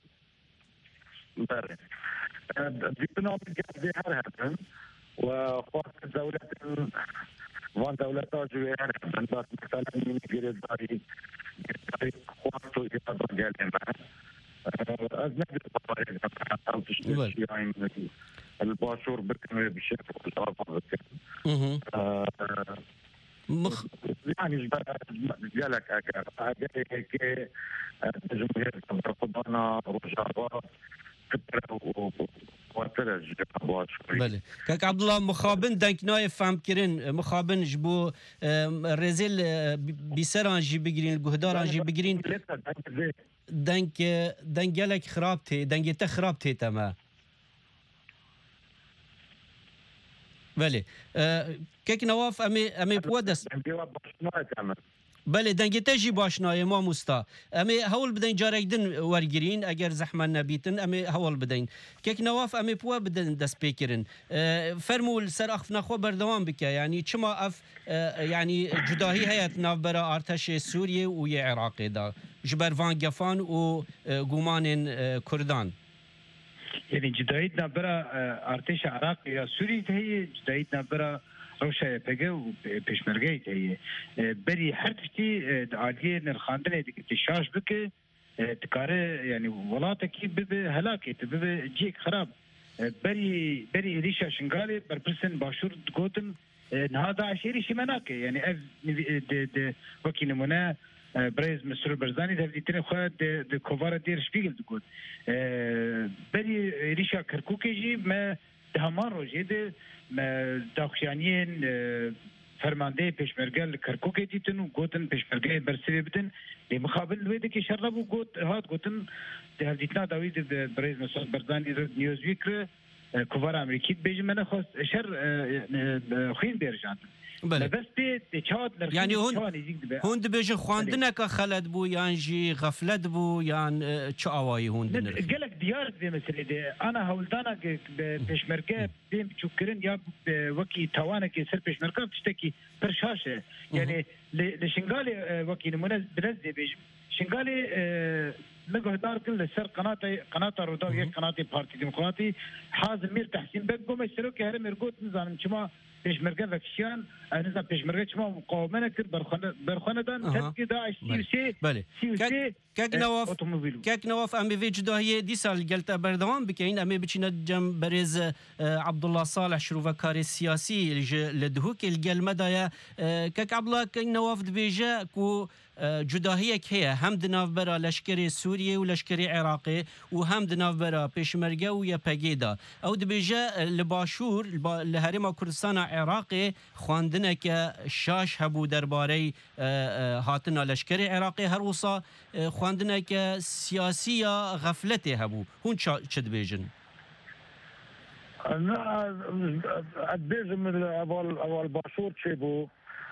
بله ديبنوم جهه هذا وخاص دولة وان دولة جوير من بعد مثلا من غير داري داري خاص ويقدر جالنا أزمة الطوارئ أو تشتري يعني الباشور بكم بشكل الأرض بكم مخ يعني جالك أجر أجر هيك الجمهورية القضاء رجعوا بله كاك عبد الله مخابن دنك نايف فهم كرين مخابن جبو رزيل بيسران جي بيجرين الجهداران جي بيجرين دنك دنك لك خرابتي دنك تخرابتي تمام بله كاك نواف امي امي بودس بله دنگی تجی باشنای ما مستا امی هول بدین جارک دن ورگرین اگر زحمت نبیتن امی هول بدین که نواف امی پوا بدن دست پیکرن فرمول سر اخفنا خو بردوام بکه یعنی چما اف یعنی جداهی هیت ناو برا ارتش سوریه و عراق دا جبر وان گفان و گومان کردان يعني جدايتنا برا ارتش عراق يا سوريا هي جدايتنا برا روشا بيجا وبيشمرجيت هي بري حرفتي عادية نرخاندنا اكتشاش بك تكاره يعني ولاتك بهلاكي بجيك خراب بري بري ريشا شنغالي بربرسن باشور قوتن هذا عشيري شي مناكي يعني اف وكي نمونه بريز مستر برزاني ده ديتني خو د كوفار دير شبيغل تقول بري ريشا كركوكي جي ما دهمان روجي ده داخشانيين فرمانده پیشمرگل کرکوکي ديتن و گوتن پیشمرگه برسوي بدن د مخابل ويد کې شربو گوت هات گوتن ده ديتنا داويد بريز مستر برزاني نيوز ويك كوفار امريكي بيجمنه خاص شر خوين بيرجان بله بس دي تشاد يعني هون هون دبيج خواندنك خلد بو يعني جي غفلت بو يعني تشو اواي هون دنر قالك ديار دي مثلا دي انا هولدانا بيشمركه بيم تشكرن يا وكي توانك سر بيشمركه تشتكي برشاشه يعني لشنغالي وكي نمونه بنزي بيج شنغالي مقدار كل سر قناه قناه روداويه قناه بارتي ديمقراطي حازم مير تحسين بقوم السلوك هرم يرقوت نظام شما پیشمرگه وکشیان نظام پیشمرگه چما مقاومه کرد برخانه برخاندان تدقی داعش سی و سی بله کاک نواف کاک نواف امی وی جداهی دی سال گلت بردوام بکین امی بچینه جم برز عبدالله صالح شروع کار سیاسی لدهوک الگل مدایا کاک عبدالله کاک نواف دبیجه کو جداهیک هي هم دناف برا لشکری سوریه و لشکری عراقی و هم دناف برا پیشمرگه و یا پگیدا او دبیجه لباشور لهرم کردستان عراقی خواندنه که شاش هبو درباره هاتنا لشکری عراقی هر وصا خواندنه که سیاسی غفلته هبو هون چه دبیجن؟ نه دبیجم اول اول باشور چه بو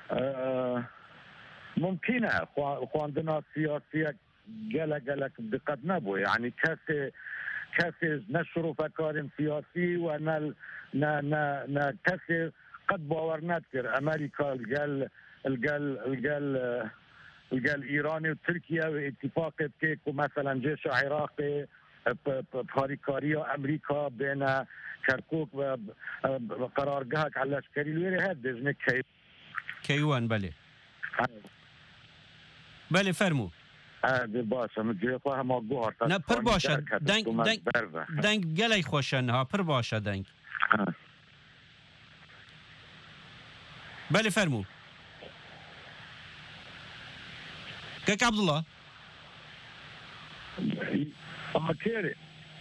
ممكنه خواندنا سياسيه قال قالك بقد نبو يعني كاسي كاسي نشروا فكار سياسي وانا نا نا نا كاسي قد باورنات كر امريكا قال قال قال قال ايراني وتركيا واتفاق كيك مثلا جيش عراقي بخاريكارية أمريكا بين كركوك وقرارگاهك على العسكري الويري هاد دزنك كي كيوان بله بله فرمو هذه باشا مجري خواه ما گوهر نه پر باشه دنگ دنگ دنگ گلی خوشن ها پر باشه دنگ بله فرمو كيك عبد الله اكيري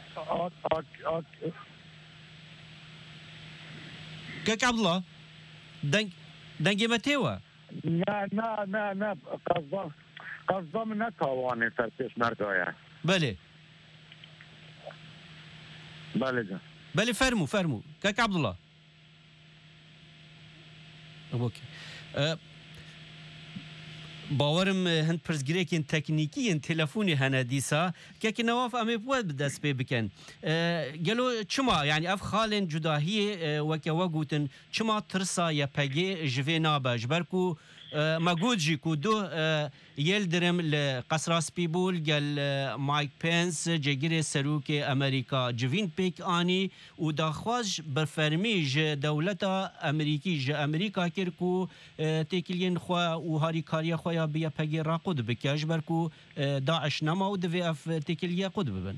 كيك عبد الله دنج دنج متيوا نا نا نا نا قصدم قصدم نتواني ترتيش مرقايا بله بله جا بله فرمو فرمو كيك عبد الله اوكي أه باورم هند پرسگریکین تکنیکی تلفونی هنه دیسا که نواف امی بود بدست پی بکن گلو چما یعنی اف خالن جداهی وکه وگوتن چما ترسا یا پگی جوی نابا جبرکو مگود جی کو دو یل درم لقصراس پیبول گل مایک پنس جگیر سروک امریکا جوین پیک آنی و داخواز برفرمی ج دولت امریکی ج امریکا کرکو تکلین خوا و هاری کاریا خویا بیا پگی را قد بکش برکو داعش نما و دوی اف تکلیه قد ببن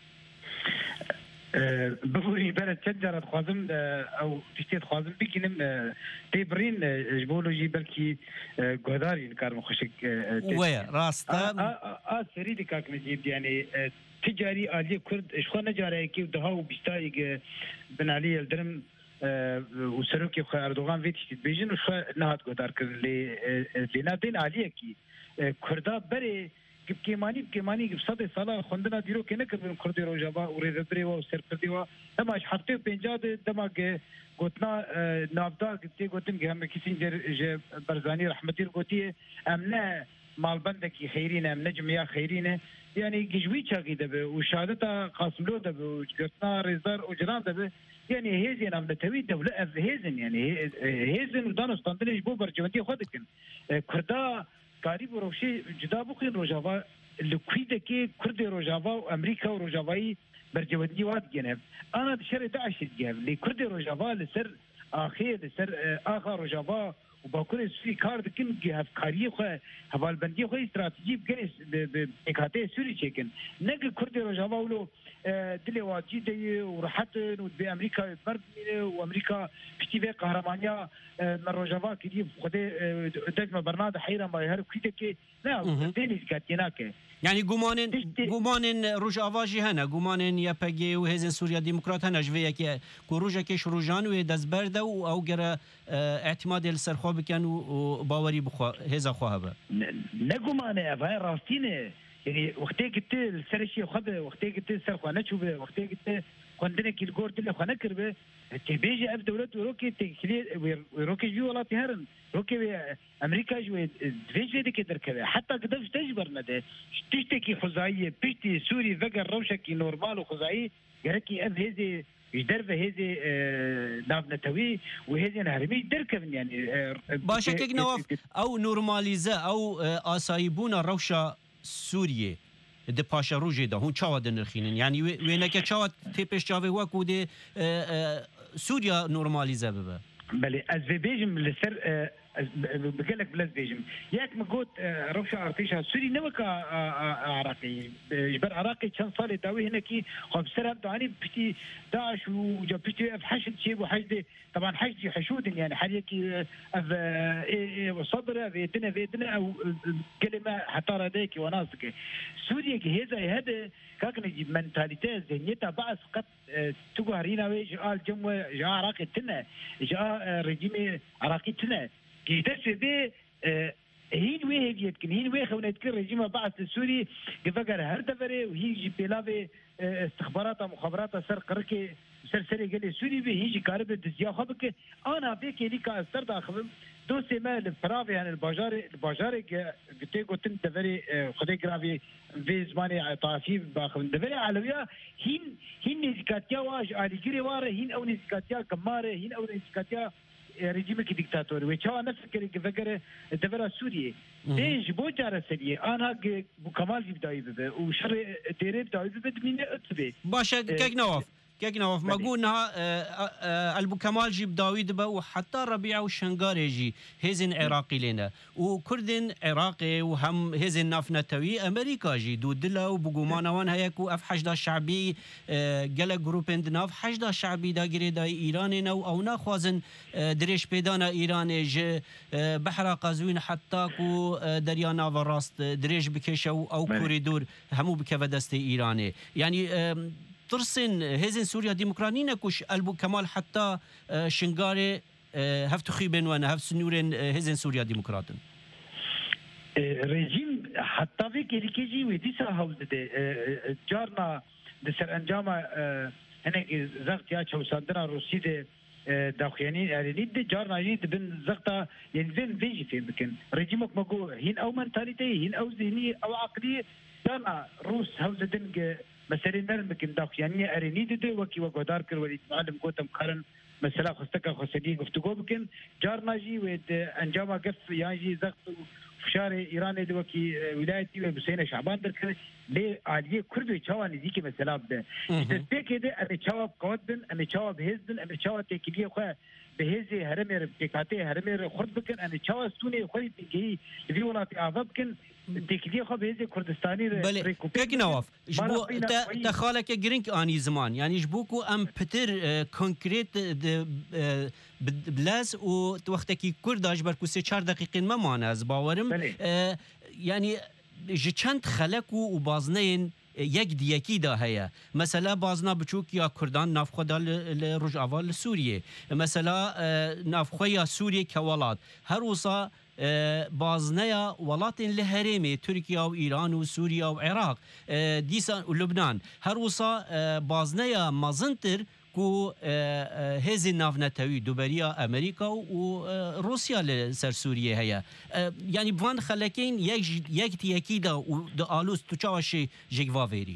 بفوري بلد شجرة خوازم أو تشتيت خوازم بيكنم تبرين جبولوجي بلكي قداري نكار مخشك ويا راستا آه سريدي كاك نجيب يعني تجاري آلية كرد إشخوا نجاري كيف دهاو بيستايق بن علي الدرم وسروكي خو أردوغان في تشتيت بيجن وشخوا نهات قدار كر لنا بين آلية كي كردا بري كيماني كيماني بصدى صلاة خندنا ديرو كنا كربن كردي روجابا وريدبري وسرقدي و لما حطيو بنجاد دماغ قلتنا نافدا قلتي قلتن هم كيسين جر برزاني رحمتي قلتي امنا مال بندك خيرين ام نجميا خيرين يعني جوي شاقي دبه وشهادتها قاسم له دبه وقلتنا رزدار وجران دبه يعني هيزن عم نتوي دولة هيزن يعني هيزن ودانو ستاندنيش بو برجوانتي خودكن كردا کاری بروشی جدا بخین روجاوا لکویده که کرد روجاوا و امریکا و روجاوایی برجوادی واد گنه انا دشر داعش گه لی کرد روجاوا لسر آخر لسر آخر روجاوا و باکر سوری کار دکن که هفکاری خو حوالبندی خو استراتژی بگنه بکاته سوری چکن نگ کرد روجاوا ولو دل واجی دی و راحت و به امریکا مرد مینه و امریکا پشتیبه قهرمانیا من روجاوا کدی خود دجم برنامه حیران با هر کیده که نه دینیز کاتینا که يعني قومانين قومانين روجاوا جي هنا قومانين يا باجي وهزن سوريا ديمقراط هنا جويا كي كوروجا كيش روجان ودزبردا او غير اعتماد السرخو بكان وباوري بخوا هزا خو هبه نقومانه افاي راستينه يعني وقتي قلت السرشي خد وقتي قلت السرخو انا شوف وقتي قلت عندنا كي الجور دل خو نكربه تبيجي اف دولت وروكي تكلي وروكي جو ولا تهرن روكي امريكا جو دفيج ديك دركبه حتى قدف تجبرنا ده تشتكي خزايه بيشتي سوري فقر روشكي نورمال وخزايه يركي اف هذه يدرب هذه نافنتوي وهذه نهرمي دركب يعني باشا كيك نواف او نورماليزا او اسايبونا روشا سوريه د پاشا روجه ده هون چاوا دنرخینن یعنی وینکه چاوا تیپش چاوه وکو ده سوریا نورمالیزه ببه بله از بيجم لسر بقول لك بلاش بيجم ياك ما قلت روشة ارتيشها سوري نوكا عراقي جبر عراقي كان صار داوي هنا كي خب سرب داني بتي داعش وجا بتي اف حشد شيء وحشد طبعا حشد حشود يعني حريكي اف وصدر فيتنا فيتنا او كلمه حتى رديك وناسك سوريا كي هذا هذا كاكن يجيب منتاليتي ذهنيتها بعض قد تقهرينا ويج قال جمو جاء عراقي تنا جاء رجيم عراقي تنا كي تسبي هين ويه يتكن هين ويه خونت كل رجيم بعث السوري كفكر هردفري وهي جي بلافي استخبارات مخابرات سر قركي سر سري قال سوري به هيجي كارب دزيا خبك انا بك لي كاستر داخل دو سما الفرافي يعني الباجار الباجار قلت قلت دفري خدي جرافي في زماني طافي باخذ دفري علويا هين هين نزكاتيا واج على جري واره هين او نزكاتيا كماره هين او نزكاتيا رژیم کی دیکتاتوری و چا نفکر که فکر دبر سوریه دیج بو جاره سریه آنها بو کمال بدایی به و شر دیره بدایی به مینه اتبه باشه كيك نواف كيك نواف ما قلنا البو كمال جيب داوود با وحتى ربيع والشنقاري جي هزن عراقي لنا وكردن عراقي وهم هزن نافنتوي امريكا جي دو دلا وبقومانا وان هيكو اف حشدا شعبي قال جروبين دناف حشدا شعبي دا قريدا ايران نو او ناخوازن دريش بيدانا ايران ج بحر قزوين حتى كو دريانا وراست دريش بكشو او كوريدور همو بكفدست ايراني يعني ترسن هزن سوريا ديمقراطية كوش ألبو كمال حتى شنغاري هفتو خيبن وانا هفت سنورين هزن سوريا ديمقراطن رژیم حتی في كيجي وديسا هاوز ده جارنا دسر انجام هنك زغت يا چو ساندرا روسي ده داخلين يعني ده جارنا يد بن زغتا يعني فين فيجي في بكن رژيمك مگو هين او منتاليتي هين او ذهني او عقليه جارنا روس هاوز دنگ مسألة نرم كن داخل يعني أرني ده وكي وقدار كر ولي معلم قوتم قرن مسألة خستك خستي قفتقو بكن جارنا جي ود أنجام قف يعني جي زغط فشار إيران ده وكي ولايتي وبسينا شعبان درك ليه عادية كردو يشوان ذيك مسألة بده تسبيك ده أنا شواب قوتن أنا شواب هزن أنا شواب تكليه خا بهذه هرمير بكاتي هرمير خرد بكن أنا شواب ستوني خوي تجي في ولاتي عذاب بكن تكليه خا بهذه كردستاني بله كيك نواف جبو تخالك جرينك آني زمان يعني جبوكو أم بتر كونكريت بلاس و وقتكي كرد أجبر كوسي چهار دقيقة ما مانز باورم يعني جچند خلق و بازنين یک دیکی دا هيا مثلا بازنا بچوک یا کردان نافخو دا لرجعوا لسوریه مثلا نافخو یا سوریه كولاد هر وصا بازنيا ولاتن لهرمي تركيا وإيران وسوريا وعراق ديسان ولبنان هر وصا بازنيا مازنتر كو هذه نافنتوي دوبريا أمريكا وروسيا لسر سوريا هيا يعني بوان خلكين يك يك تيكيدا ودالوس تشاوشي جيكوافيري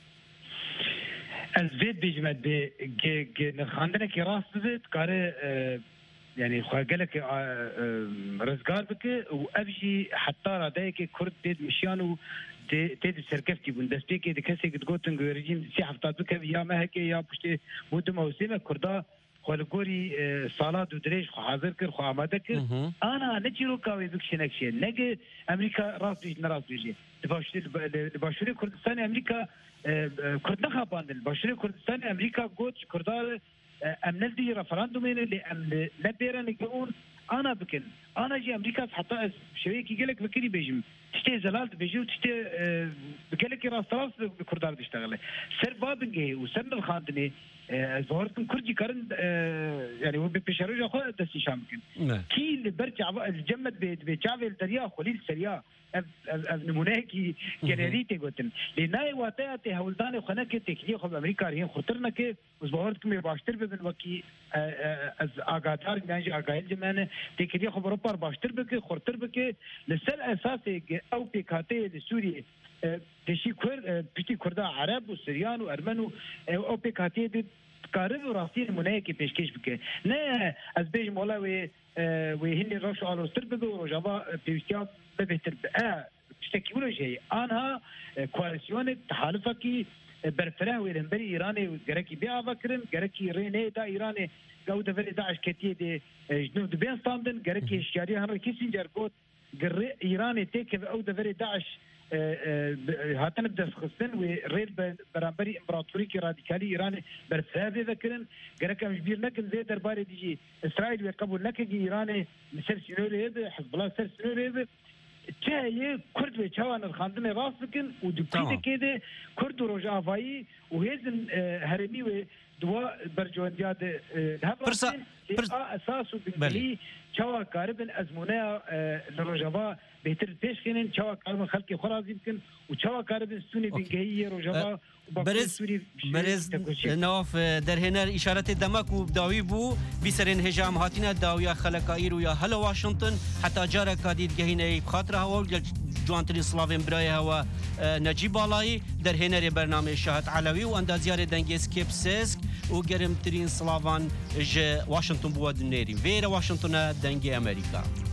الزيد بيجمد ب نخاندنا كي راس زيد كاره يعني خاقلك رزقار بك وابجي حتى رادايك كرد ديد مشيانو تيد سركفتي بندستيك دي كسي قد رجيم سي حفتات بك يا ما هيك يا بشتي ودم وسيمه كردا خلقوري صالات ودريج حاضر كر خو آماده كر انا نجيرو كاوي بكشنك شي نجي امريكا راس بيج نراس بيجي باشوري كردستان امريكا كردنا خابان باشوري كردستان امريكا قوت كردا امن دي رفراندومين اللي امن نبيرن يقولون انا بكن انا جي امريكا حتى شويه كي قالك بكري بيجم تشتي زلالت بيجي وتشتي بقالك راس راس بكردار تشتغل سر بابنجي وسن الخاندني ظهرتم كردي كرن يعني هو بيشارجوا خو دسي شامكن كي اللي برجع الجمد بيجافل دريا خليل سريا نمونهكي جنريتي قلتن لناي واتاتي هولداني خناكي تكليه خب امريكا رين خطرنا كي وزبورتكم باشتر بن وكي از اغاتار يعني اغايل جمانه تكليه خب اوروبا باشتر بك خطر بك لسل اساسي او بيكاتي لسوريا تشي كور بيتي كردا عرب وسريان وارمن او بيكاتي كارب وراسين مناكي بيشكيش بك نا از بيج مولا وي وهني روش على استربغ وجابا بيستيا بهتر اه تشتكيونه شيء انا كواليسيون تحالفكي برفراه ويرنبري ايراني جركي بيع فكرن جركي ريني دا ايراني جوده فري داعش كتيه دي جنوب دبين ستاندن جركي اشكاري هنري كيسنجر قوت ايراني تيك او دفري داعش هاتن بدس خصن وريد برامبري امبراطوري كي راديكالي ايراني برفراه ذكرن جركي مجبير لكن زي درباري ديجي اسرائيل ويقبل لك ايراني مثل سينوري حزب الله سر سينوري تاي كرد وشوان الخاندن راس بكن ودبتي كده كرد وروجا فاي وهزن هرمي ودوا برجوندياد هبرسا اساسو بنجلي شوا قاربن ازمونه لروجا بهتر پیش کنن چوا کارم خلق خرازی بکن و چوا قاربن سونی بنجهی روجا برز برز نواف در هنر اشارت دمک و داوی بو بیسرین هجام هاتینا داویا خلقایر و یا هلا واشنطن حتی جارا کادید گهینه بخاطر هوا جوانترین سلاوین برای هوا نجیب بالایی در هنر برنامه شاهد علوی و اندازیار دنگیز کیپسسک و گەرمترین سلاوان ji Washington بووە دنێری vêre Washington'a dengê Amerîka.